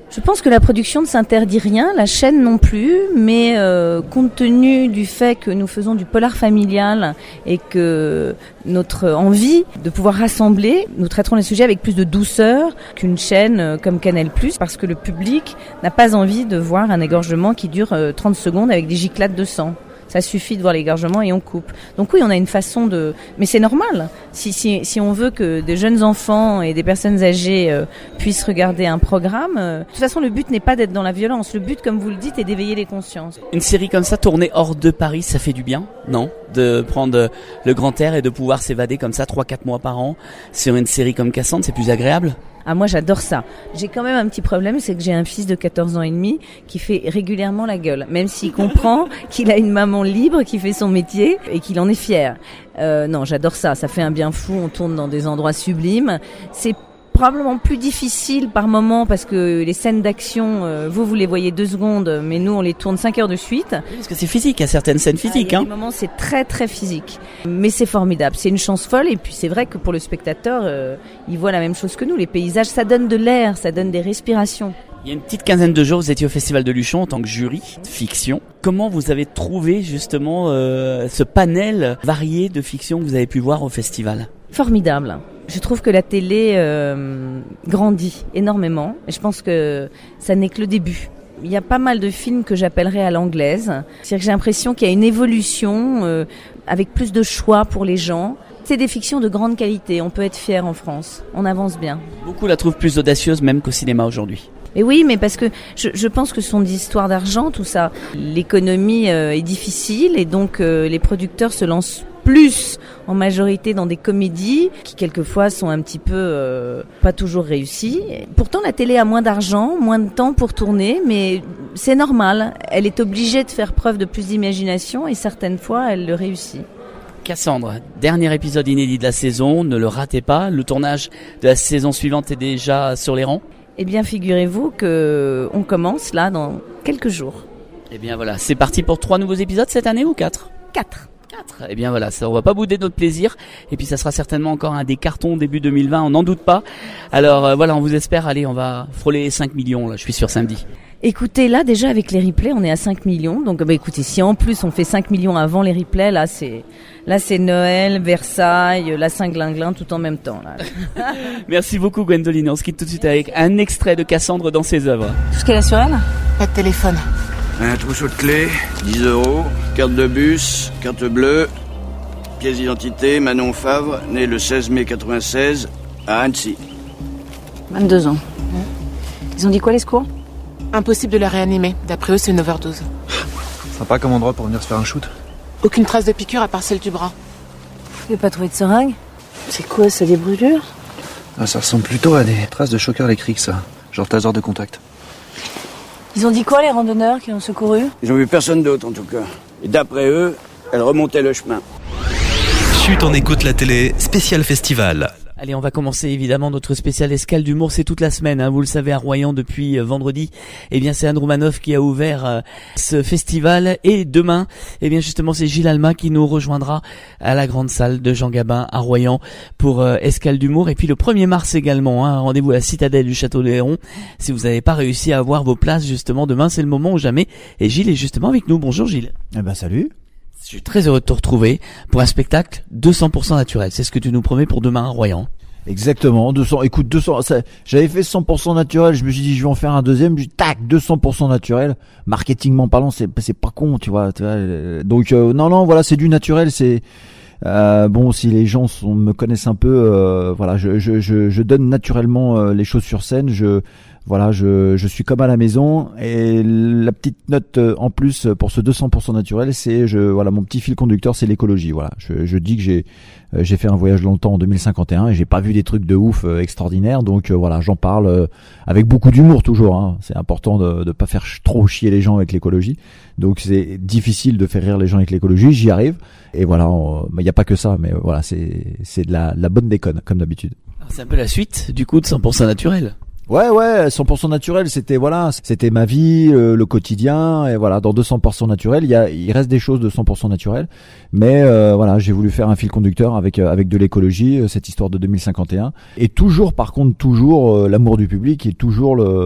Je pense que la production ne s'interdit rien, la chaîne non plus, mais euh, compte tenu du fait que nous faisons du polar familial et que notre envie de pouvoir rassembler, nous traiterons les sujets avec plus de douceur qu'une chaîne comme Canal+, parce que le public n'a pas envie de voir un égorgement qui dure trente secondes avec des giclades de sang. Ça suffit de voir l'égorgement et on coupe. Donc oui, on a une façon de... Mais c'est normal. Si, si, si on veut que des jeunes enfants et des personnes âgées euh, puissent regarder un programme, euh, de toute façon, le but n'est pas d'être dans la violence. Le but, comme vous le dites, est d'éveiller les consciences. Une série comme ça, tournée hors de Paris, ça fait du bien, non ? De prendre le grand air et de pouvoir s'évader comme ça trois quatre mois par an sur une série comme Cassandre, c'est plus agréable ? Ah, moi, j'adore ça. J'ai quand même un petit problème, c'est que j'ai un fils de quatorze ans et demi qui fait régulièrement la gueule, même s'il comprend qu'il a une maman libre qui fait son métier et qu'il en est fier. Euh, non, j'adore ça. Ça fait un bien fou. On tourne dans des endroits sublimes. C'est probablement plus difficile par moment parce que les scènes d'action, euh, vous, vous les voyez deux secondes, mais nous, on les tourne cinq heures de suite. Parce que c'est physique, il y a certaines scènes physiques. Ah, il y a hein. des moments, c'est très, très physique. Mais c'est formidable. C'est une chance folle. Et puis, c'est vrai que pour le spectateur, euh, il voit la même chose que nous. Les paysages, ça donne de l'air, ça donne des respirations. Il y a une petite quinzaine de jours, vous étiez au Festival de Luchon en tant que jury de fiction. Comment vous avez trouvé justement euh, ce panel varié de fiction que vous avez pu voir au festival ? Formidable. Je trouve que la télé euh, grandit énormément. Et je pense que ça n'est que le début. Il y a pas mal de films que j'appellerais à l'anglaise. C'est-à-dire que j'ai l'impression qu'il y a une évolution euh, avec plus de choix pour les gens. C'est des fictions de grande qualité. On peut être fier en France. On avance bien. Beaucoup la trouvent plus audacieuse même qu'au cinéma aujourd'hui. Et oui, mais parce que je, je pense que ce sont des histoires d'argent, tout ça. L'économie euh, est difficile et donc euh, les producteurs se lancent plus en majorité dans des comédies qui quelquefois sont un petit peu euh, pas toujours réussies. Pourtant la télé a moins d'argent, moins de temps pour tourner, mais c'est normal. Elle est obligée de faire preuve de plus d'imagination et certaines fois elle le réussit. Cassandre, dernier épisode inédit de la saison, ne le ratez pas. Le tournage de la saison suivante est déjà sur les rangs. Eh bien, figurez-vous que on commence là dans quelques jours. Eh bien voilà, c'est parti pour trois nouveaux épisodes cette année ou quatre ? Quatre. Quatre. Eh bien voilà, ça, on va pas bouder notre plaisir. Et puis ça sera certainement encore un des cartons début deux mille vingt, on n'en doute pas. Alors euh, voilà, on vous espère. Allez, on va frôler les cinq millions là, je suis sûr samedi. Écoutez, là déjà avec les replays, on est à cinq millions. Donc bah écoutez, si en plus on fait cinq millions avant les replays, là c'est là c'est Noël, Versailles, la Saint-Glinglin tout en même temps là. Merci beaucoup Gwendoline. On se quitte tout de suite avec un extrait de Cassandre dans ses œuvres. Tout ce qu'elle a sur elle ? Pas de téléphone. Un trousseau de clés, dix euros, carte de bus, carte bleue, pièce d'identité, Manon Favre, né le seize mai quatre-vingt-seize à Annecy. vingt-deux ans. Ils ont dit quoi les secours ? Impossible de la réanimer. D'après eux, c'est une overdose. Sympa comme endroit pour venir se faire un shoot. Aucune trace de piqûre à part celle du bras. Vous n'avez pas trouvé de seringue ? C'est quoi, ça, des brûlures ? Ah, ça ressemble plutôt à des traces de choqueur électrique, ça. Genre taser de contact. Ils ont dit quoi les randonneurs qui ont secouru ? Ils ont vu personne d'autre en tout cas. Et d'après eux, elle remontait le chemin. Chut, on écoute la télé, spécial festival. Allez, on va commencer évidemment notre spécial escale d'humour, c'est toute la semaine, hein, vous le savez, à Royan depuis euh, vendredi. Eh bien, c'est Anne Roumanoff qui a ouvert euh, ce festival et demain, eh bien justement, c'est Gilles Alma qui nous rejoindra à la grande salle de Jean Gabin à Royan pour euh, escale d'humour. Et puis le premier mars également, hein, rendez-vous à la citadelle du Château de Héron. Si vous n'avez pas réussi à avoir vos places justement demain, c'est le moment ou jamais. Et Gilles est justement avec nous. Bonjour Gilles. Eh ben salut. Je suis très heureux de te retrouver pour un spectacle deux cents pour cent naturel. C'est ce que tu nous promets pour demain à Royan. Exactement, deux cents, écoute, deux cents, ça, j'avais fait cent pour cent naturel, je me suis dit, je vais en faire un deuxième, je dis, tac, deux cents pour cent naturel, marketingment parlant, c'est, c'est pas con, tu vois, tu vois donc, euh, non, non, voilà, c'est du naturel, c'est, euh, bon, si les gens sont, me connaissent un peu, euh, voilà, je, je, je, je donne naturellement euh, les choses sur scène, je, voilà, je, je suis comme à la maison, et la petite note euh, en plus pour ce deux cents pour cent naturel, c'est, je, voilà, mon petit fil conducteur, c'est l'écologie, voilà, je, je dis que j'ai, Euh, j'ai fait un voyage dans le temps en deux mille cinquante et un et j'ai pas vu des trucs de ouf euh, extraordinaires, donc euh, voilà, j'en parle euh, avec beaucoup d'humour toujours, hein. C'est important de de pas faire ch- trop chier les gens avec l'écologie, donc c'est difficile de faire rire les gens avec l'écologie, j'y arrive, et voilà, il y a pas que ça, mais euh, voilà, c'est c'est de la, de la bonne déconne comme d'habitude. C'est un peu la suite du coup de cent pour cent naturel. Ouais, ouais, cent pour cent naturel, c'était, voilà, c'était ma vie, euh, le quotidien, et voilà, dans deux cents pour cent naturel, il y a, il reste des choses de cent pour cent naturel, mais euh, voilà, j'ai voulu faire un fil conducteur avec euh, avec de l'écologie, euh, cette histoire de deux mille cinquante et un, et toujours, par contre, toujours euh, l'amour du public et toujours le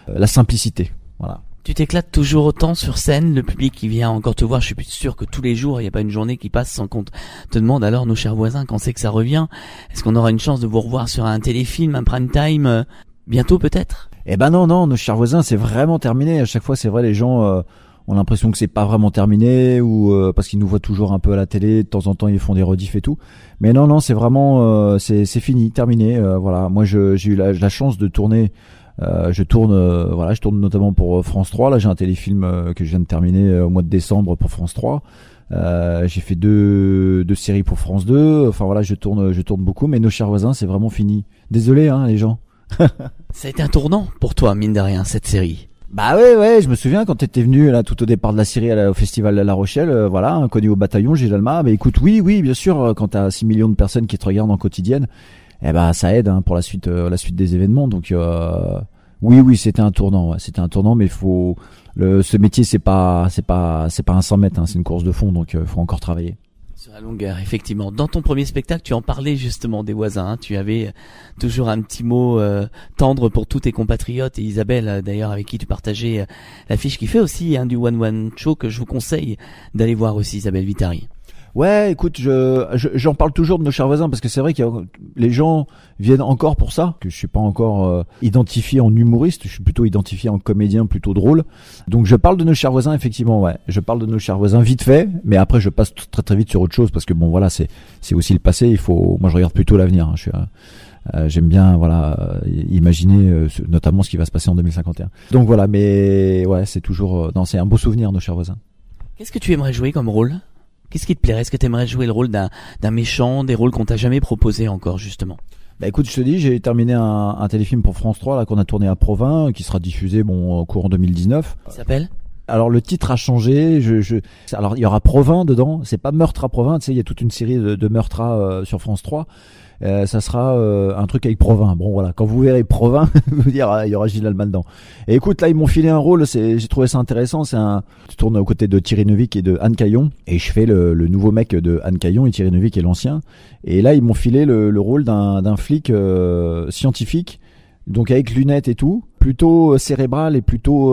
la simplicité. Voilà. Tu t'éclates toujours autant sur scène, le public qui vient encore te voir, je suis plus sûr que tous les jours, il n'y a pas une journée qui passe sans qu'on te demande alors, nos chers voisins, quand c'est que ça revient? Est-ce qu'on aura une chance de vous revoir sur un téléfilm, un prime time, euh, bientôt peut-être? Eh ben non, non, nos chers voisins, c'est vraiment terminé. À chaque fois, c'est vrai, les gens euh, ont l'impression que c'est pas vraiment terminé, ou euh, parce qu'ils nous voient toujours un peu à la télé, de temps en temps ils font des rediffs et tout. Mais non, non, c'est vraiment, euh, c'est, c'est fini, terminé. Euh, voilà, moi je, j'ai eu la, la chance de tourner. Euh, je tourne, euh, voilà, je tourne notamment pour France trois. Là, j'ai un téléfilm euh, que je viens de terminer euh, au mois de décembre pour France trois. Euh, j'ai fait deux, deux séries pour France deux. Enfin voilà, je tourne, je tourne beaucoup. Mais nos chers voisins, c'est vraiment fini. Désolé, hein, les gens. Ça a été un tournant pour toi, mine de rien, cette série. Bah ouais, ouais, je me souviens quand t'étais venu là tout au départ de la série à la, au festival de La Rochelle, euh, voilà, inconnu au bataillon, Gilles Alma. Mais écoute, oui, oui, bien sûr, quand t'as six millions de personnes qui te regardent en quotidienne. Eh ben ça aide hein, pour la suite euh, la suite des événements. Donc euh, oui oui c'était un tournant, ouais, c'était un tournant, mais faut le ce métier c'est pas c'est pas c'est pas un cent mètres, hein, c'est une course de fond, donc il euh, faut encore travailler. Sur la longueur, effectivement. Dans ton premier spectacle, tu en parlais justement des voisins. Hein. Tu avais toujours un petit mot euh, tendre pour tous tes compatriotes, et Isabelle d'ailleurs avec qui tu partageais euh, l'affiche, qui fait aussi hein, du One One Show, que je vous conseille d'aller voir aussi, Isabelle Vitari. Ouais, écoute, je, je j'en parle toujours de nos chers voisins parce que c'est vrai que les gens viennent encore pour ça. Que je suis pas encore euh, identifié en humoriste, je suis plutôt identifié en comédien plutôt drôle. Donc je parle de nos chers voisins effectivement, ouais. Je parle de nos chers voisins vite fait, mais après je passe très très vite sur autre chose parce que bon voilà, c'est c'est aussi le passé. Il faut, moi je regarde plutôt l'avenir. Hein. Je suis, euh, j'aime bien voilà euh, imaginer euh, notamment ce qui va se passer en deux mille cinquante et un. Donc voilà, mais ouais, c'est toujours, euh, non, c'est un beau souvenir nos chers voisins. Qu'est-ce que tu aimerais jouer comme rôle? Qu'est-ce qui te plairait? Est-ce que tu aimerais jouer le rôle d'un, d'un méchant, des rôles qu'on t'a jamais proposé encore, justement? Bah écoute, je te dis, j'ai terminé un, un téléfilm pour France trois, là, qu'on a tourné à Provins, qui sera diffusé, bon, au courant deux mille dix-neuf. Il s'appelle? Alors, le titre a changé, je, je, alors, il y aura Provins dedans, c'est pas Meurtre à Provins, tu sais, il y a toute une série de, de meurtres à, euh, sur France trois. Euh, ça sera euh, un truc avec Provins. Bon voilà, quand vous verrez Provins, vous dire il y aura Gilles Alma dedans. Et écoute, là ils m'ont filé un rôle, c'est, j'ai trouvé ça intéressant. C'est un, je tourne aux côtés de Thierry Neuvik et de Anne Caillon, et je fais le, le nouveau mec de Anne Caillon, et Thierry Neuvik est l'ancien. Et là ils m'ont filé le, le rôle d'un, d'un flic euh, scientifique, donc avec lunettes et tout, plutôt cérébral et plutôt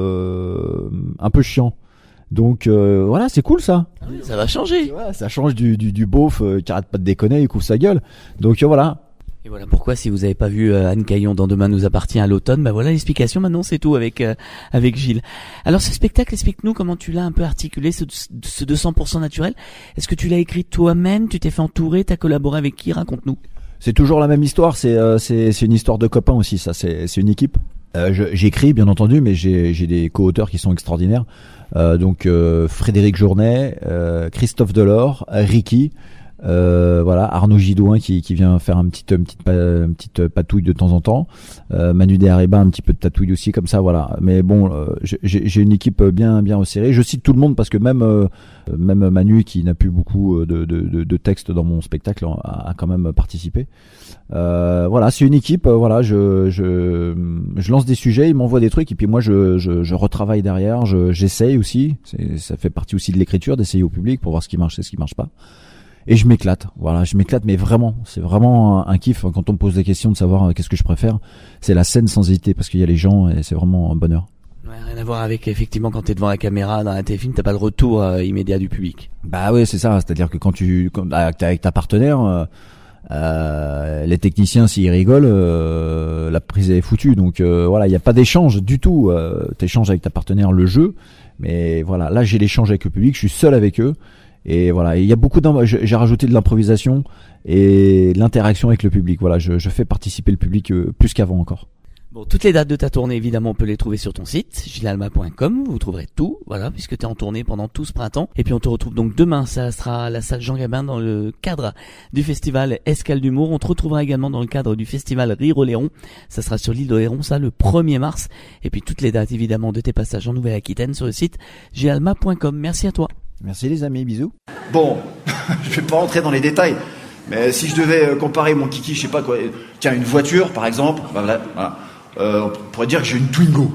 euh, un peu chiant. Donc euh, voilà, c'est cool ça. Ça va changer. Ouais, ça change du du, du beauf euh, qui arrête pas de déconner, il couvre sa gueule. Donc euh, voilà. Et voilà pourquoi, si vous avez pas vu euh, Anne Caillon dans Demain nous appartient à l'automne, bah voilà l'explication. Maintenant c'est tout avec euh, avec Gilles. Alors ce spectacle, explique-nous comment tu l'as un peu articulé, ce, ce deux cents pour cent naturel. Est-ce que tu l'as écrit toi-même? Tu t'es fait entourer? T'as collaboré avec qui? Raconte-nous. C'est toujours la même histoire. C'est euh, c'est c'est une histoire de copains aussi. Ça, c'est c'est une équipe. Euh, je, j'écris bien entendu, mais j'ai j'ai des co-auteurs qui sont extraordinaires. Euh, donc euh, Frédéric Journet, euh, Christophe Delors, Ricky, euh, voilà, Arnaud Gidouin qui qui vient faire un petit une petite une petite patouille de temps en temps. Euh, Manu Desareba un petit peu de tatouille aussi comme ça, voilà. Mais bon, euh, j'ai j'ai une équipe bien bien resserrée. Je cite tout le monde parce que même euh, même Manu qui n'a plus beaucoup de de de, de textes dans mon spectacle a, a quand même participé. Euh, voilà, c'est une équipe. Euh, voilà, je, je, je lance des sujets, ils m'envoient des trucs et puis moi je, je, je retravaille derrière. Je, j'essaye aussi. C'est, ça fait partie aussi de l'écriture, d'essayer au public pour voir ce qui marche et ce qui marche pas. Et je m'éclate. Voilà, je m'éclate, mais vraiment, c'est vraiment un, un kiff quand on me pose des questions de savoir euh, qu'est-ce que je préfère. C'est la scène sans hésiter parce qu'il y a les gens et c'est vraiment un bonheur. Ouais, rien à voir avec effectivement quand t'es devant la caméra dans un téléfilm, t'as pas le retour euh, immédiat du public. Bah ouais, c'est ça. C'est-à-dire que quand tu, quand, avec ta partenaire. Euh, Euh, les techniciens s'ils rigolent, euh, la prise est foutue. Donc euh, voilà, il n'y a pas d'échange du tout. Euh, t'échanges avec ta partenaire le jeu, mais voilà, là j'ai l'échange avec le public, je suis seul avec eux, et voilà, il y a beaucoup d'im- j'ai rajouté de l'improvisation et de l'interaction avec le public. Voilà, je, je fais participer le public euh, plus qu'avant encore. Bon, toutes les dates de ta tournée, évidemment, on peut les trouver sur ton site, gilles alma point com, vous trouverez tout, voilà, puisque tu es en tournée pendant tout ce printemps. Et puis on te retrouve donc demain, ça sera à la salle Jean Gabin dans le cadre du festival Escale d'humour. On te retrouvera également dans le cadre du festival Rire au Léron, ça sera sur l'île d'Oléron, ça le premier mars. Et puis toutes les dates, évidemment, de tes passages en Nouvelle-Aquitaine sur le site gilles alma point com. Merci à toi. Merci les amis, bisous. Bon, je vais pas rentrer dans les détails, mais si je devais comparer mon kiki, je sais pas quoi, tiens, une voiture par exemple, bah voilà, voilà. Euh, on pourrait dire que j'ai une Twingo.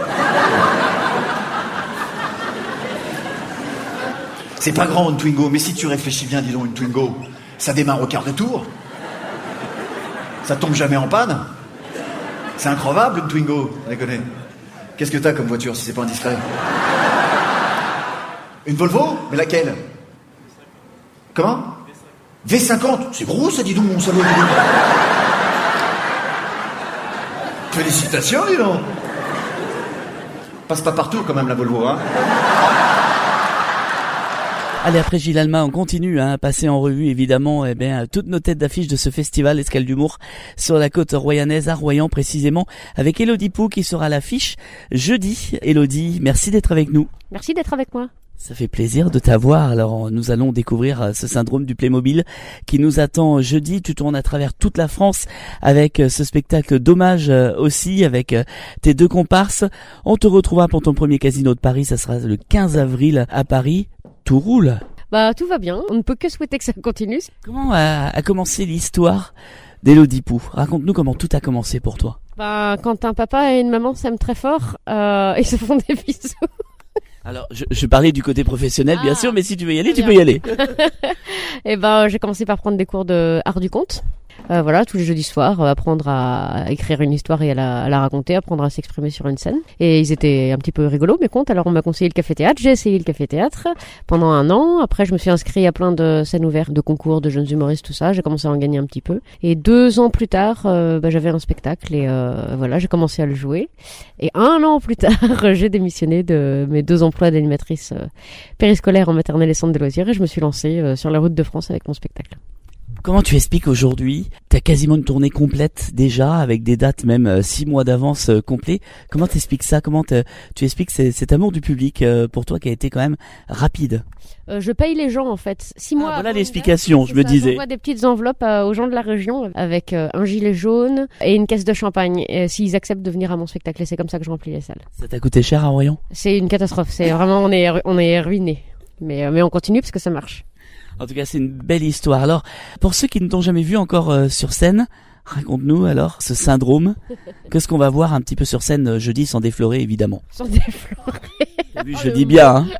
C'est pas grand une Twingo, mais si tu réfléchis bien, dis donc, une Twingo, ça démarre au quart de tour. Ça tombe jamais en panne. C'est incroyable une Twingo, vous déconnez. Qu'est-ce que t'as comme voiture si c'est pas indiscret? Une Volvo? Mais laquelle? Comment? V cinquante? C'est gros ça, dis donc, mon salaud. Félicitations, dis donc. Passe pas partout quand même la Volvo, hein. Allez, après Gilles Alma, on continue hein, à passer en revue évidemment eh bien, toutes nos têtes d'affiche de ce festival Escale d'humour sur la côte royanaise à Royan précisément, avec Élodie Pou qui sera à l'affiche jeudi. Élodie, merci d'être avec nous. Merci d'être avec moi. Ça fait plaisir de t'avoir. Alors nous allons découvrir ce syndrome du Playmobil qui nous attend jeudi. Tu tournes à travers toute la France avec ce spectacle Dommage aussi, avec tes deux comparses. On te retrouvera pour ton premier Casino de Paris, ça sera le quinze avril à Paris. Tout roule. Bah tout va bien, on ne peut que souhaiter que ça continue. Comment a, a commencé l'histoire d'Élodie Pou? Raconte-nous comment tout a commencé pour toi. Bah quand un papa et une maman s'aiment très fort, euh, ils se font des bisous. Alors, je, je parlais du côté professionnel, bien ah, sûr, mais si tu veux y aller, tu bien. peux y aller. Et ben, j'ai commencé par prendre des cours de art du conte. Euh, voilà, tous les jeudis soirs, euh, apprendre à écrire une histoire et à la, à la raconter, apprendre à s'exprimer sur une scène. Et ils étaient un petit peu rigolos, mes contes. Alors on m'a conseillé le café-théâtre, j'ai essayé le café-théâtre pendant un an. Après, je me suis inscrite à plein de scènes ouvertes, de concours, de jeunes humoristes, tout ça. J'ai commencé à en gagner un petit peu. Et deux ans plus tard, euh, bah, j'avais un spectacle et euh, voilà, j'ai commencé à le jouer. Et un an plus tard, j'ai démissionné de mes deux emplois d'animatrice euh, périscolaire en maternelle et centre de loisirs et je me suis lancée euh, sur la route de France avec mon spectacle. Comment tu expliques aujourd'hui, t'as quasiment une tournée complète déjà, avec des dates même euh, six mois d'avance euh, complet. Comment t'expliques ça? Comment tu expliques c- cet amour du public euh, pour toi qui a été quand même rapide? Euh, je paye les gens en fait. Six mois. Ah, voilà l'explication, date, je me ça, disais. J'envoie des petites enveloppes euh, aux gens de la région avec euh, un gilet jaune et une caisse de champagne euh, s'ils acceptent de venir à mon spectacle. Et c'est comme ça que je remplis les salles. Ça t'a coûté cher à Royan? C'est une catastrophe. C'est vraiment on est on est ruiné. Mais euh, mais on continue parce que ça marche. En tout cas, c'est une belle histoire. Alors, pour ceux qui ne t'ont jamais vu encore euh, sur scène, raconte-nous alors ce syndrome. Qu'est-ce qu'on va voir un petit peu sur scène euh, jeudi, sans déflorer évidemment. Sans déflorer. Oui, je dis bien. Hein.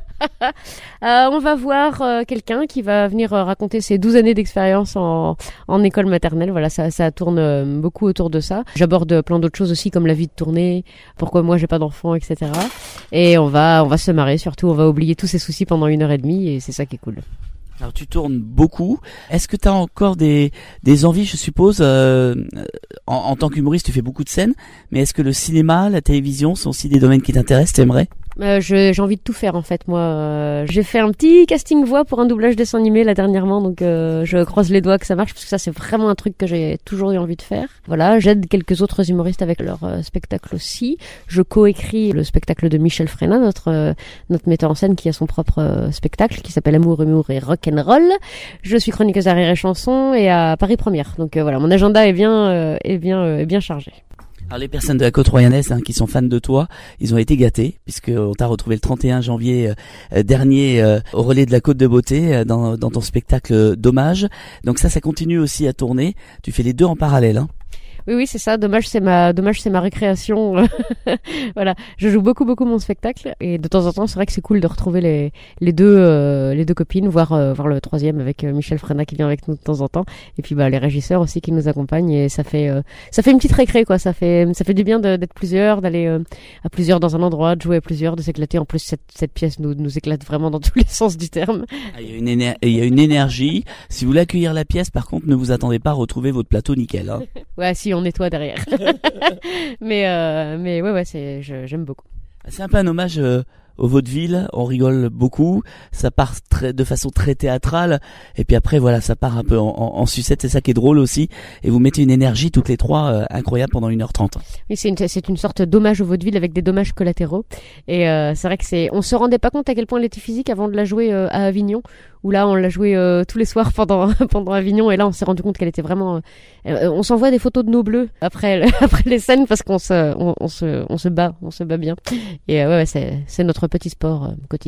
euh, on va voir euh, quelqu'un qui va venir euh, raconter ses douze années d'expérience en, en école maternelle. Voilà, ça, ça tourne euh, beaucoup autour de ça. J'aborde plein d'autres choses aussi, comme la vie de tournée, pourquoi moi j'ai pas d'enfant, et cetera. Et on va, on va se marrer. Surtout, on va oublier tous ses soucis pendant une heure et demie, et c'est ça qui est cool. Alors tu tournes beaucoup. Est-ce que tu as encore des des envies, je suppose, euh, en, en tant qu'humoriste, tu fais beaucoup de scènes, mais est-ce que le cinéma, la télévision sont aussi des domaines qui t'intéressent, t'aimerais? Euh, je, j'ai envie de tout faire en fait moi. Euh, j'ai fait un petit casting voix pour un doublage dessin animé là dernièrement, donc euh, je croise les doigts que ça marche parce que ça c'est vraiment un truc que j'ai toujours eu envie de faire. Voilà, j'aide quelques autres humoristes avec leur euh, spectacle aussi. Je coécris le spectacle de Michel Fréna, notre euh, notre metteur en scène qui a son propre euh, spectacle qui s'appelle Amour, Humour et Rock'n'Roll. Je suis chroniqueuse à Rire et Chanson et à Paris Première. Donc euh, voilà, mon agenda est bien euh, est bien euh, est bien chargé. Alors les personnes de la côte royanaise hein, qui sont fans de toi, ils ont été gâtés puisque on t'a retrouvé le trente et un janvier euh, dernier euh, au relais de la Côte de Beauté euh, dans, dans ton spectacle Dommage. Donc ça, ça continue aussi à tourner. Tu fais les deux en parallèle. Hein. Oui, oui, c'est ça. Dommage, c'est ma, dommage, c'est ma récréation. Voilà. Je joue beaucoup, beaucoup mon spectacle. Et de temps en temps, c'est vrai que c'est cool de retrouver les, les deux, euh, les deux copines, voir, euh, voir le troisième avec euh, Michel Fréna qui vient avec nous de temps en temps. Et puis, bah, les régisseurs aussi qui nous accompagnent. Et ça fait, euh, ça fait une petite récré, quoi. Ça fait, ça fait du bien de, d'être plusieurs, d'aller euh, à plusieurs dans un endroit, de jouer à plusieurs, de s'éclater. En plus, cette, cette pièce nous, nous éclate vraiment dans tous les sens du terme. Ah, il y a une éner- il y a une énergie. Si vous voulez accueillir la pièce, par contre, ne vous attendez pas à retrouver votre plateau nickel, hein. Ouais, si, on nettoie derrière. mais, euh, mais ouais, ouais, c'est, je, j'aime beaucoup. C'est un peu un hommage euh, au vaudeville, on rigole beaucoup, ça part très, de façon très théâtrale, et puis après voilà, ça part un peu en, en, en sucette, c'est ça qui est drôle aussi, et vous mettez une énergie toutes les trois euh, incroyable pendant une heure trente. Oui, c'est une, c'est une sorte d'hommage au vaudeville avec des dommages collatéraux, et euh, c'est vrai que c'est, on se rendait pas compte à quel point elle était physique avant de la jouer euh, à Avignon, où là on l'a joué euh, tous les soirs pendant pendant Avignon, et là on s'est rendu compte qu'elle était vraiment, euh, on s'envoie des photos de nos bleus après après les scènes parce qu'on se on, on se on se bat on se bat bien, et euh, ouais, ouais c'est c'est notre petit sport euh, quotidien.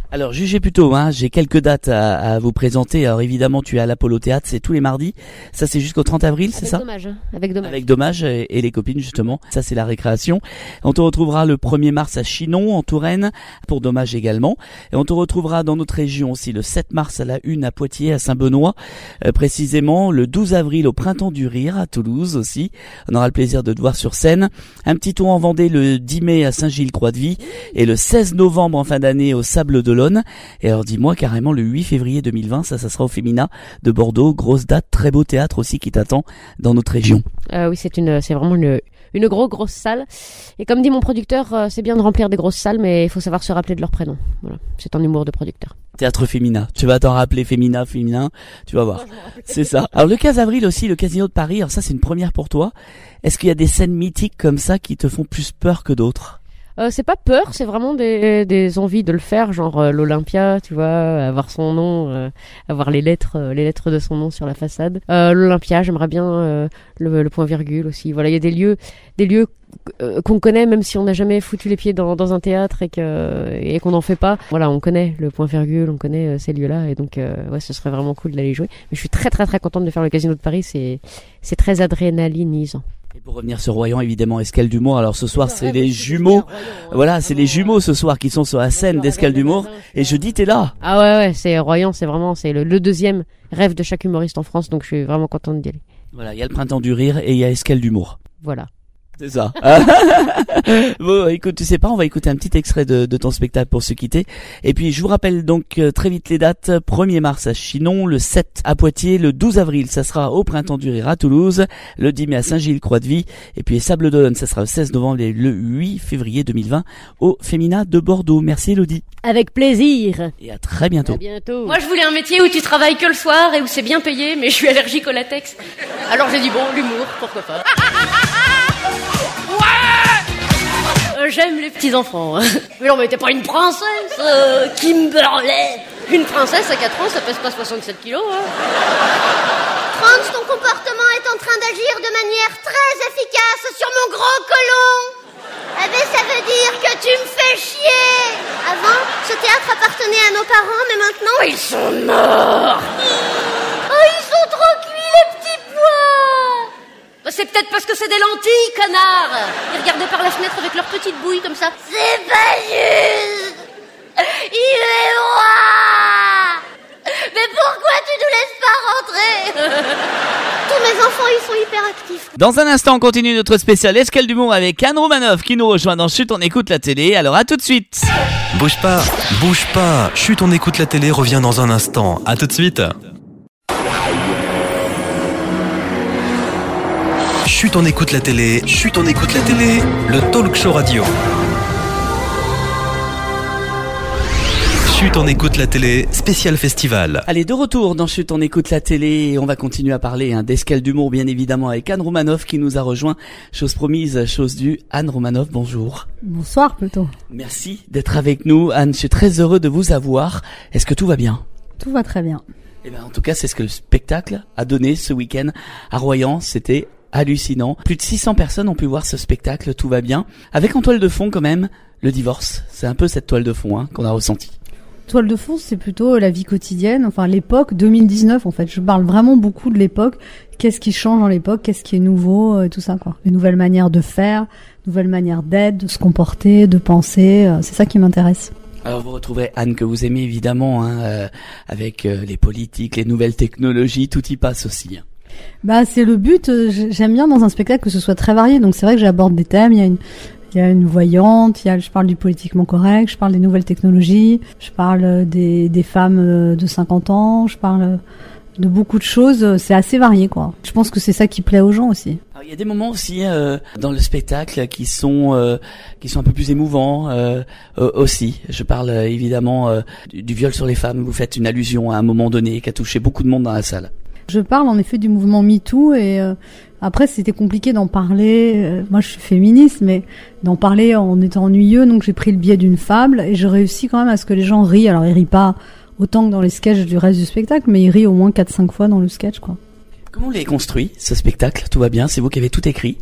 Alors jugez plutôt, hein, j'ai quelques dates à, à vous présenter. Alors évidemment tu es à l'Apollo Théâtre, c'est tous les mardis. Ça c'est jusqu'au trente avril, c'est ça? Dommage, hein. Avec dommage. Avec dommage et, et les copines justement. Ça c'est la récréation. On te retrouvera le premier mars à Chinon en Touraine pour dommage également. Et on te retrouvera dans notre région aussi le sept mars à la Une à Poitiers, à Saint-Benoît. Euh, précisément le douze avril au Printemps du Rire à Toulouse aussi. On aura le plaisir de te voir sur scène. Un petit tour en Vendée le dix mai à Saint-Gilles-Croix-de-Vie et le seize novembre en fin d'année au Sable d'Olonne. Et alors dis-moi carrément le huit février deux mille vingt, ça ça sera au Femina de Bordeaux, grosse date, très beau théâtre aussi qui t'attend dans notre région. Euh, oui, c'est une c'est vraiment une une grosse grosse salle. Et comme dit mon producteur, euh, c'est bien de remplir des grosses salles, mais il faut savoir se rappeler de leur prénom. Voilà, c'est un humour de producteur. Théâtre Femina, tu vas t'en rappeler, Femina, féminin, tu vas voir. C'est ça. Alors le quinze avril aussi, le Casino de Paris, alors ça c'est une première pour toi. Est-ce qu'il y a des scènes mythiques comme ça qui te font plus peur que d'autres? Euh, c'est pas peur, c'est vraiment des, des envies de le faire, genre euh, l'Olympia, tu vois, avoir son nom, euh, avoir les lettres, euh, les lettres de son nom sur la façade. Euh, L'Olympia, j'aimerais bien euh, le, le point virgule aussi. Voilà, il y a des lieux, des lieux euh, qu'on connaît même si on n'a jamais foutu les pieds dans, dans un théâtre et que et qu'on n'en fait pas. Voilà, on connaît le point virgule, on connaît euh, ces lieux-là et donc euh, ouais, ce serait vraiment cool d'aller jouer. Mais je suis très très très contente de faire le Casino de Paris, c'est c'est très adrénalinisant. Et pour revenir sur Royan, évidemment, Escale d'Humour. Alors ce soir, c'est les jumeaux. Voilà, c'est les jumeaux ce soir qui sont sur la scène d'Escale d'Humour. Et jeudi, t'es là. Ah ouais, ouais, c'est Royan, c'est vraiment, c'est le, le deuxième rêve de chaque humoriste en France, donc je suis vraiment contente d'y aller. Voilà, il y a le Printemps du Rire et il y a Escale d'Humour. Voilà. C'est ça. Bon, écoute, tu sais pas, on va écouter un petit extrait de, de ton spectacle pour se quitter. Et puis, je vous rappelle donc euh, très vite les dates. premier mars à Chinon, le sept à Poitiers, le douze avril, ça sera au Printemps du Rire à Toulouse, le dix mai à Saint-Gilles-Croix-de-Vie, et puis Sable d'Olonne, ça sera le seize novembre et le huit février deux mille vingt au Femina de Bordeaux. Merci Elodie. Avec plaisir. Et à très bientôt. À bientôt. Moi, je voulais un métier où tu travailles que le soir et où c'est bien payé, mais je suis allergique au latex. Alors j'ai dit bon, l'humour, pourquoi pas. Euh, J'aime les petits enfants. Mais non, mais t'es pas une princesse, euh, Kimberley. Une princesse à quatre ans, ça pèse pas soixante-sept kilos. Hein. Franz, ton comportement est en train d'agir de manière très efficace sur mon gros colon. Eh ben, ça veut dire que tu me fais chier. Avant, ce théâtre appartenait à nos parents, mais maintenant, ils sont morts. Oh, ils sont trop cuits, les petits pois. C'est peut-être parce que c'est des lentilles, connard. Ils regardaient par la fenêtre avec leur petite bouille comme ça. C'est pas juste. Il est roi. Mais pourquoi tu nous laisses pas rentrer? Tous mes enfants, ils sont hyper actifs. Dans un instant, on continue notre spécial Escale d'Humour avec Anne Romanoff qui nous rejoint dans Chut, on écoute la télé. Alors à tout de suite. Bouge pas, bouge pas. Chut, on écoute la télé revient dans un instant. À tout de suite. Chut, on écoute la télé. Chut, on écoute la télé. Le talk show radio. Chut, on écoute la télé, spécial festival. Allez, de retour dans Chut, on écoute la télé et on va continuer à parler hein, d'Escale d'Humour, bien évidemment, avec Anne Romanoff qui nous a rejoint. Chose promise, chose due. Anne Romanoff, bonjour. Bonsoir plutôt. Merci d'être avec nous. Anne, je suis très heureux de vous avoir. Est-ce que tout va bien? Tout va très bien. Eh ben, en tout cas, c'est ce que le spectacle a donné ce week-end à Royan. C'était hallucinant. Plus de six cents personnes ont pu voir ce spectacle, tout va bien. Avec en toile de fond quand même, le divorce. C'est un peu cette toile de fond hein, qu'on a ressenti. Toile de fond, c'est plutôt la vie quotidienne, enfin l'époque deux mille dix-neuf en fait. Je parle vraiment beaucoup de l'époque. Qu'est-ce qui change dans l'époque, qu'est-ce qui est nouveau, et tout ça quoi. Les nouvelles manières de faire, nouvelles manières d'être, de se comporter, de penser. C'est ça qui m'intéresse. Alors vous retrouverez Anne que vous aimez évidemment, hein, euh, avec euh, les politiques, les nouvelles technologies, tout y passe aussi. Hein. Bah c'est le but. J'aime bien dans un spectacle que ce soit très varié. Donc c'est vrai que j'aborde des thèmes. Il y a une, il y a une voyante. Il y a, je parle du politiquement correct. Je parle des nouvelles technologies. Je parle des, des femmes de cinquante ans. Je parle de beaucoup de choses. C'est assez varié quoi. Je pense que c'est ça qui plaît aux gens aussi. Alors, il y a des moments aussi euh, dans le spectacle qui sont euh, qui sont un peu plus émouvants euh, euh, aussi. Je parle euh, évidemment euh, du, du viol sur les femmes. Vous faites une allusion à un moment donné qui a touché beaucoup de monde dans la salle. Je parle en effet du mouvement MeToo et euh, après c'était compliqué d'en parler. Euh, moi je suis féministe mais d'en parler en étant ennuyeux donc j'ai pris le biais d'une fable et je réussis quand même à ce que les gens rient. Alors ils rient pas autant que dans les sketchs du reste du spectacle mais ils rient au moins quatre cinq fois dans le sketch quoi. Comment vous l'avez construit ce spectacle? Tout va bien? C'est vous qui avez tout écrit?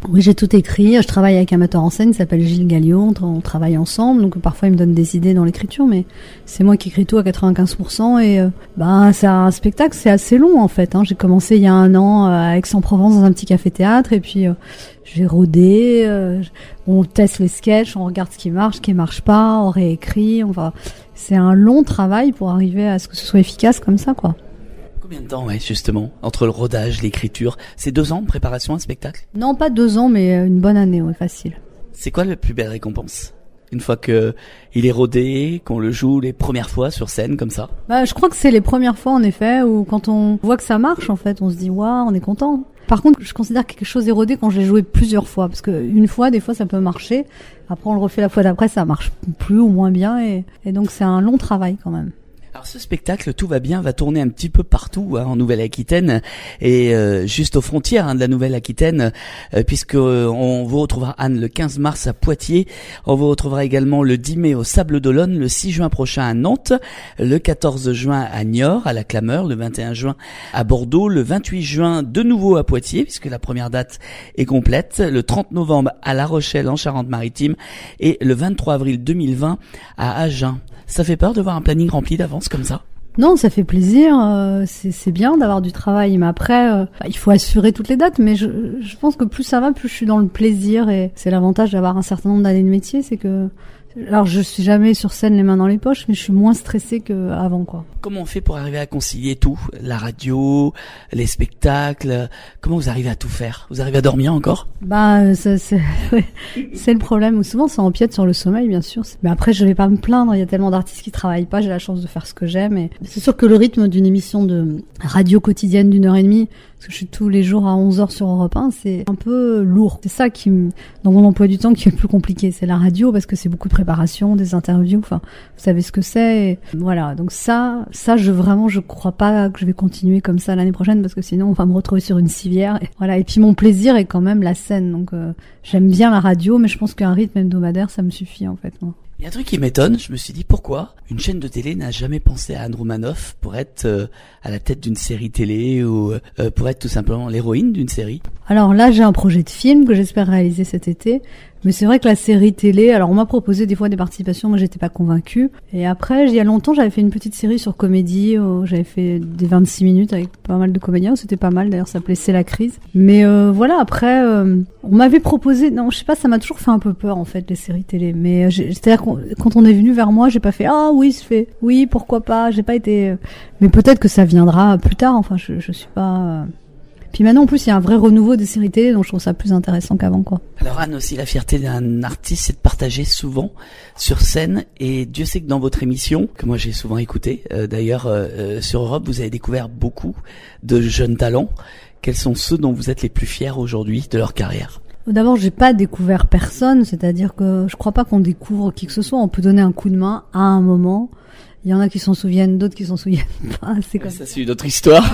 Oui, j'ai tout écrit. Je travaille avec un metteur en scène qui s'appelle Gilles Galliot. On travaille ensemble, donc parfois il me donne des idées dans l'écriture, mais c'est moi qui écris tout à quatre-vingt-quinze pour cent. Et euh, bah, c'est un spectacle, c'est assez long en fait. Hein. J'ai commencé il y a un an à Aix-en-Provence dans un petit café-théâtre, et puis euh, j'ai rodé. Euh, on teste les sketchs, on regarde ce qui marche, ce qui marche pas, on réécrit. On va. C'est un long travail pour arriver à ce que ce soit efficace comme ça, quoi. Combien de temps, ouais, justement, entre le rodage, l'écriture? C'est deux ans de préparation à un spectacle? Non, pas deux ans, mais une bonne année, ouais, facile. C'est quoi la plus belle récompense? Une fois que il est rodé, qu'on le joue les premières fois sur scène, comme ça? Bah, je crois que c'est les premières fois, en effet, où quand on voit que ça marche, en fait, on se dit, waouh, on est content. Par contre, je considère que quelque chose est rodé quand je l'ai joué plusieurs fois, parce que une fois, des fois, ça peut marcher. Après, on le refait la fois d'après, ça marche plus ou moins bien, et, et donc c'est un long travail, quand même. Alors ce spectacle, Tout va bien, va tourner un petit peu partout hein, en Nouvelle-Aquitaine et euh, juste aux frontières hein, de la Nouvelle-Aquitaine, euh, puisque euh, on vous retrouvera Anne le quinze mars à Poitiers, on vous retrouvera également le dix mai au Sable d'Olonne, le six juin prochain à Nantes, le quatorze juin à Niort, à la Clameur, le vingt et un juin à Bordeaux, le vingt-huit juin de nouveau à Poitiers, puisque la première date est complète, le trente novembre à La Rochelle en Charente-Maritime et le vingt-trois avril deux mille vingt à Agen. Ça fait peur de voir un planning rempli d'avance comme ça? Non, ça fait plaisir. Euh, c'est, c'est bien d'avoir du travail, mais après, euh, bah, il faut assurer toutes les dates. Mais je, je pense que plus ça va, plus je suis dans le plaisir. Et c'est l'avantage d'avoir un certain nombre d'années de métier, c'est que, alors je suis jamais sur scène les mains dans les poches, mais je suis moins stressée qu'avant, quoi. Comment on fait pour arriver à concilier tout? La radio, les spectacles, comment vous arrivez à tout faire? Vous arrivez à dormir encore? Bah, c'est, c'est, ouais, c'est le problème. Souvent, ça empiète sur le sommeil, bien sûr. Mais après, je vais pas me plaindre. Il y a tellement d'artistes qui travaillent pas. J'ai la chance de faire ce que j'aime. Et c'est sûr que le rythme d'une émission de radio quotidienne d'une heure et demie, parce que je suis tous les jours à onze heures sur Europe un, c'est un peu lourd. C'est ça qui me, dans mon emploi du temps, qui est le plus compliqué. C'est la radio, parce que c'est beaucoup de préparation, des interviews. Enfin, vous savez ce que c'est. Et voilà. Donc ça, ça, je vraiment, je crois pas que je vais continuer comme ça l'année prochaine, parce que sinon, on va me retrouver sur une civière. Et voilà. Et puis mon plaisir est quand même la scène. Donc euh, j'aime bien la radio, mais je pense qu'un rythme hebdomadaire, ça me suffit en fait. Moi. Il y a un truc qui m'étonne, je me suis dit pourquoi une chaîne de télé n'a jamais pensé à Anne Romanoff pour être euh, à la tête d'une série télé ou euh, pour être tout simplement l'héroïne d'une série? Alors là, j'ai un projet de film que j'espère réaliser cet été. Mais c'est vrai que la série télé, alors on m'a proposé des fois des participations, moi j'étais pas convaincue. Et après, il y a longtemps, j'avais fait une petite série sur comédie, où j'avais fait des vingt-six minutes avec pas mal de comédiens, c'était pas mal, d'ailleurs ça s'appelait C'est la crise. Mais euh, voilà, après, euh, on m'avait proposé, non je sais pas, ça m'a toujours fait un peu peur en fait, les séries télé. Mais euh, c'est-à-dire que quand on est venu vers moi, j'ai pas fait, ah oui, je fais, oui, pourquoi pas, j'ai pas été... Euh... Mais peut-être que ça viendra plus tard, enfin je, je suis pas... Euh... Puis maintenant, en plus, il y a un vrai renouveau des séries télé, donc je trouve ça plus intéressant qu'avant, quoi. Alors Anne, aussi, la fierté d'un artiste, c'est de partager souvent sur scène. Et Dieu sait que dans votre émission, que moi j'ai souvent écouté, euh, d'ailleurs euh, sur Europe, vous avez découvert beaucoup de jeunes talents. Quels sont ceux dont vous êtes les plus fiers aujourd'hui de leur carrière? D'abord, j'ai pas découvert personne, c'est-à-dire que je crois pas qu'on découvre qui que ce soit. On peut donner un coup de main à un moment. Il y en a qui s'en souviennent, d'autres qui s'en souviennent pas. C'est comme ça, c'est une autre histoire.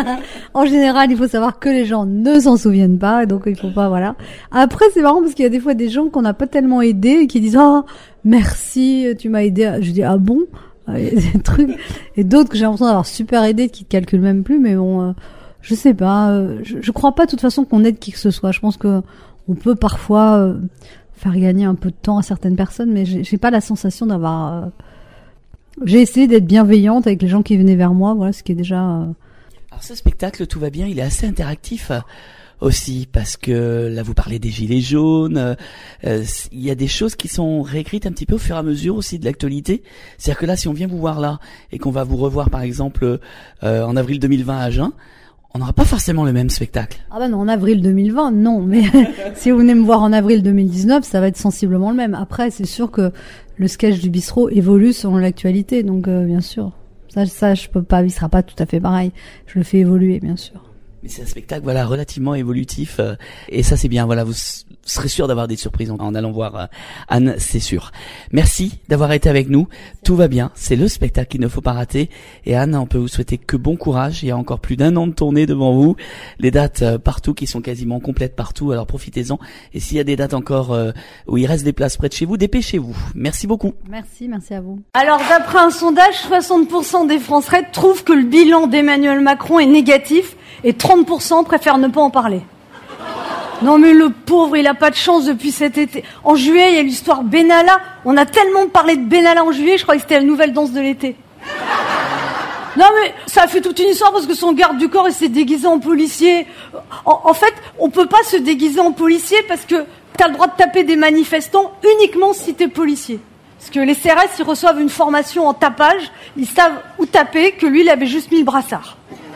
En général, il faut savoir que les gens ne s'en souviennent pas, donc il faut pas, voilà. Après, c'est marrant parce qu'il y a des fois des gens qu'on n'a pas tellement aidés et qui disent, oh, merci, tu m'as aidé. Je dis, ah bon? Il y a des trucs. Et d'autres que j'ai l'impression d'avoir super aidé, qui ne calculent même plus, mais bon, euh, je sais pas. Euh, je, je crois pas de toute façon qu'on aide qui que ce soit. Je pense que on peut parfois euh, faire gagner un peu de temps à certaines personnes, mais j'ai, j'ai pas la sensation d'avoir... Euh, J'ai essayé d'être bienveillante avec les gens qui venaient vers moi, voilà, ce qui est déjà... Euh... Alors ce spectacle, Tout va bien, il est assez interactif euh, aussi, parce que là vous parlez des gilets jaunes, euh, euh, il y a des choses qui sont réécrites un petit peu au fur et à mesure aussi de l'actualité. C'est-à-dire que là, si on vient vous voir là, et qu'on va vous revoir par exemple euh, en avril deux mille vingt à Agen, on n'aura pas forcément le même spectacle. Ah ben non, en avril deux mille vingt, non. Mais si vous venez me voir en avril deux mille dix-neuf, ça va être sensiblement le même. Après, c'est sûr que le sketch du bistrot évolue selon l'actualité, donc euh, bien sûr. Ça, ça, je peux pas, il sera pas tout à fait pareil. Je le fais évoluer, bien sûr. Mais c'est un spectacle, voilà, relativement évolutif, euh, et ça c'est bien. Voilà, vous serez sûr d'avoir des surprises en, en allant voir euh, Anne, c'est sûr. Merci d'avoir été avec nous. Tout va bien, c'est le spectacle qu'il ne faut pas rater. Et Anne, on peut vous souhaiter que bon courage. Il y a encore plus d'un an de tournée devant vous. Les dates euh, partout qui sont quasiment complètes partout. Alors profitez-en. Et s'il y a des dates encore euh, où il reste des places près de chez vous, dépêchez-vous. Merci beaucoup. Merci, merci à vous. Alors d'après un sondage, soixante pour cent des Français trouvent que le bilan d'Emmanuel Macron est négatif. Et trente pour cent préfèrent ne pas en parler. Non mais le pauvre, il a pas de chance depuis cet été. En juillet, il y a l'histoire Benalla. On a tellement parlé de Benalla en juillet, je croyais que c'était la nouvelle danse de l'été. Non mais ça a fait toute une histoire parce que son garde du corps il s'est déguisé en policier. En, en fait, on peut pas se déguiser en policier parce que t'as le droit de taper des manifestants uniquement si t'es policier. Parce que les C R S, ils reçoivent une formation en tapage, ils savent où taper, que lui, il avait juste mis le brassard.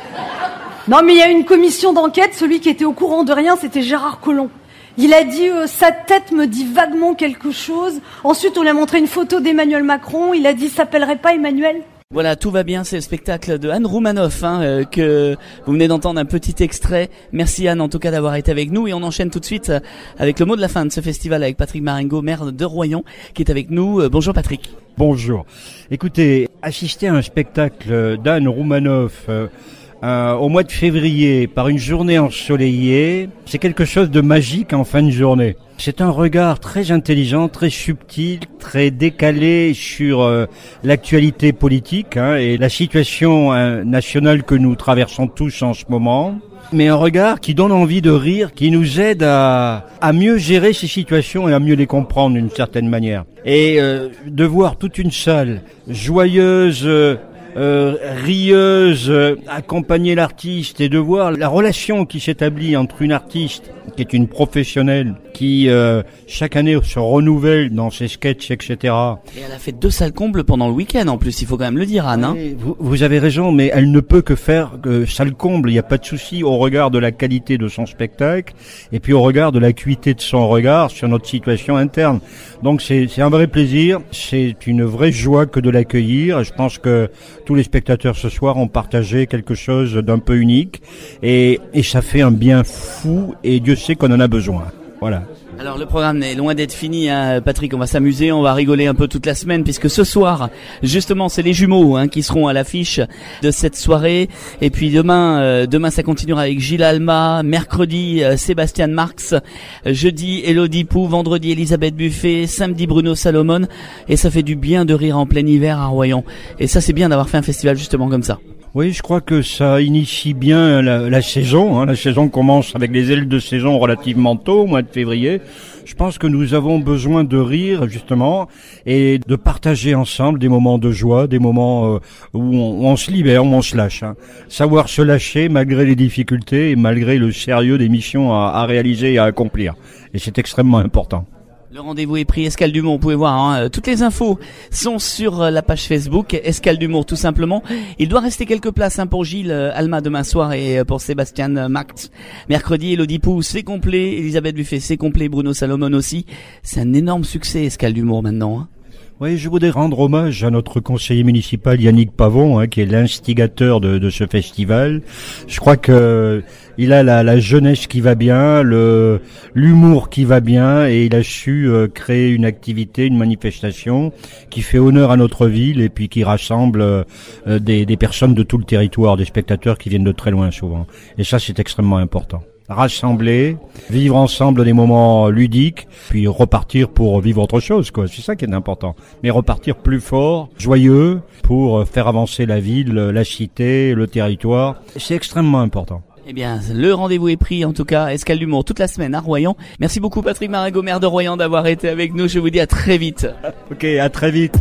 Non mais il y a une commission d'enquête, celui qui était au courant de rien, c'était Gérard Collomb. Il a dit euh, sa tête me dit vaguement quelque chose. Ensuite, on lui a montré une photo d'Emmanuel Macron, il a dit s'appellerait pas Emmanuel. Voilà, tout va bien, c'est le spectacle de Anne Roumanoff hein, euh, que vous venez d'entendre un petit extrait. Merci Anne en tout cas d'avoir été avec nous et on enchaîne tout de suite avec le mot de la fin de ce festival avec Patrick Marengo, maire de Royan, qui est avec nous. Euh, bonjour Patrick. Bonjour. Écoutez, assister à un spectacle d'Anne Roumanoff euh, euh, au mois de février par une journée ensoleillée, c'est quelque chose de magique en fin de journée. C'est un regard très intelligent, très subtil, très décalé sur euh, l'actualité politique hein, et la situation euh, nationale que nous traversons tous en ce moment. Mais un regard qui donne envie de rire, qui nous aide à, à mieux gérer ces situations et à mieux les comprendre d'une certaine manière. Et euh, de voir toute une salle joyeuse, euh, Euh, rieuse, euh, accompagner l'artiste et de voir la relation qui s'établit entre une artiste qui est une professionnelle qui euh, chaque année se renouvelle dans ses sketchs, et cetera. Et elle a fait deux salles combles pendant le week-end en plus, il faut quand même le dire Anne. Hein. Vous, vous avez raison, mais elle ne peut que faire que salle comble. Il n'y a pas de souci au regard de la qualité de son spectacle et puis au regard de l'acuité de son regard sur notre situation interne. Donc c'est, c'est un vrai plaisir, c'est une vraie joie que de l'accueillir. Je pense que tous les spectateurs ce soir ont partagé quelque chose d'un peu unique et, et ça fait un bien fou et Dieu sait qu'on en a besoin. Voilà. Alors le programme est loin d'être fini hein, Patrick, on va s'amuser, on va rigoler un peu toute la semaine puisque ce soir justement c'est les jumeaux hein, qui seront à l'affiche de cette soirée et puis demain euh, demain ça continuera avec Gilles Alma, mercredi euh, Sébastien Marx, jeudi Elodie Pou, vendredi Elisabeth Buffet, samedi Bruno Salomon et ça fait du bien de rire en plein hiver à Royan et ça c'est bien d'avoir fait un festival justement comme ça. Oui, je crois que ça initie bien la, la saison. Hein. La saison commence avec les ailes de saison relativement tôt, au mois de février. Je pense que nous avons besoin de rire, justement, et de partager ensemble des moments de joie, des moments euh, où, on, où on se libère, où on se lâche. Hein. Savoir se lâcher malgré les difficultés et malgré le sérieux des missions à, à réaliser et à accomplir. Et c'est extrêmement important. Le rendez-vous est pris, Escale d'Humour, vous pouvez voir, hein, toutes les infos sont sur la page Facebook, Escale d'Humour tout simplement. Il doit rester quelques places hein, pour Gilles Alma demain soir et pour Sébastien Marx. Mercredi, Elodie Pou, c'est complet, Elisabeth Buffet, c'est complet, Bruno Salomon aussi. C'est un énorme succès, Escale d'Humour maintenant. Hein. Oui, je voudrais rendre hommage à notre conseiller municipal Yannick Pavon, hein, qui est l'instigateur de, de ce festival. Je crois que il a la, la jeunesse qui va bien, le l'humour qui va bien, et il a su euh, créer une activité, une manifestation qui fait honneur à notre ville et puis qui rassemble euh, des, des personnes de tout le territoire, des spectateurs qui viennent de très loin souvent. Et ça, c'est extrêmement important. Rassembler, vivre ensemble des moments ludiques, puis repartir pour vivre autre chose, quoi. C'est ça qui est important. Mais repartir plus fort, joyeux, pour faire avancer la ville, la cité, le territoire. C'est extrêmement important. Eh bien, le rendez-vous est pris, en tout cas, Escale d'Humour toute la semaine à Royan. Merci beaucoup Patrick Marengo, maire de Royan, d'avoir été avec nous. Je vous dis à très vite. Ok, à très vite.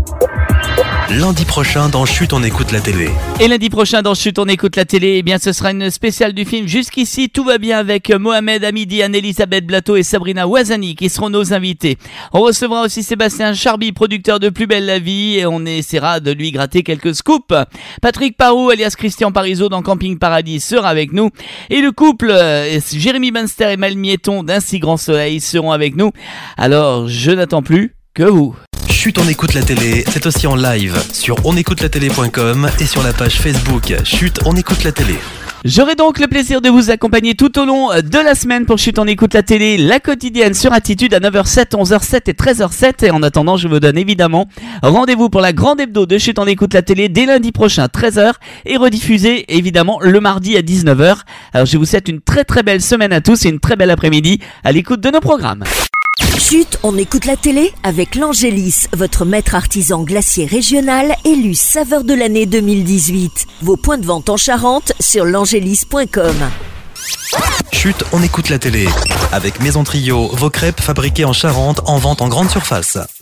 Lundi prochain dans Chut, on écoute la télé. Et lundi prochain dans Chut, on écoute la télé. Eh bien, ce sera une spéciale du film. Jusqu'ici, tout va bien avec Mohamed Hamidi, Anne-Elisabeth Blateau et Sabrina Ouazani qui seront nos invités. On recevra aussi Sébastien Charby, producteur de Plus belle la vie, et on essaiera de lui gratter quelques scoops. Patrick Parou, alias Christian Parizeau dans Camping Paradis, sera avec nous. Et le couple euh, Jérémy Banster et Mel Mietton d'Un si grand soleil seront avec nous. Alors, je n'attends plus que vous. Chut, on écoute la télé, c'est aussi en live sur on écoute la télé point com et sur la page Facebook Chut, on écoute la télé. J'aurai donc le plaisir de vous accompagner tout au long de la semaine pour Chut, on écoute la télé, la quotidienne sur Attitude à neuf heures sept, onze heures sept et treize heures sept. Et en attendant, je vous donne évidemment rendez-vous pour la grande hebdo de Chut, on écoute la télé dès lundi prochain, treize heures, et rediffusée évidemment le mardi à dix-neuf heures. Alors je vous souhaite une très très belle semaine à tous et une très belle après-midi à l'écoute de nos programmes. Chut, on écoute la télé avec l'Angélis, votre maître artisan glacier régional élu saveur de l'année deux mille dix-huit. Vos points de vente en Charente sur l'angélis point com. Chut, on écoute la télé. Avec Maison Trio, vos crêpes fabriquées en Charente en vente en grande surface.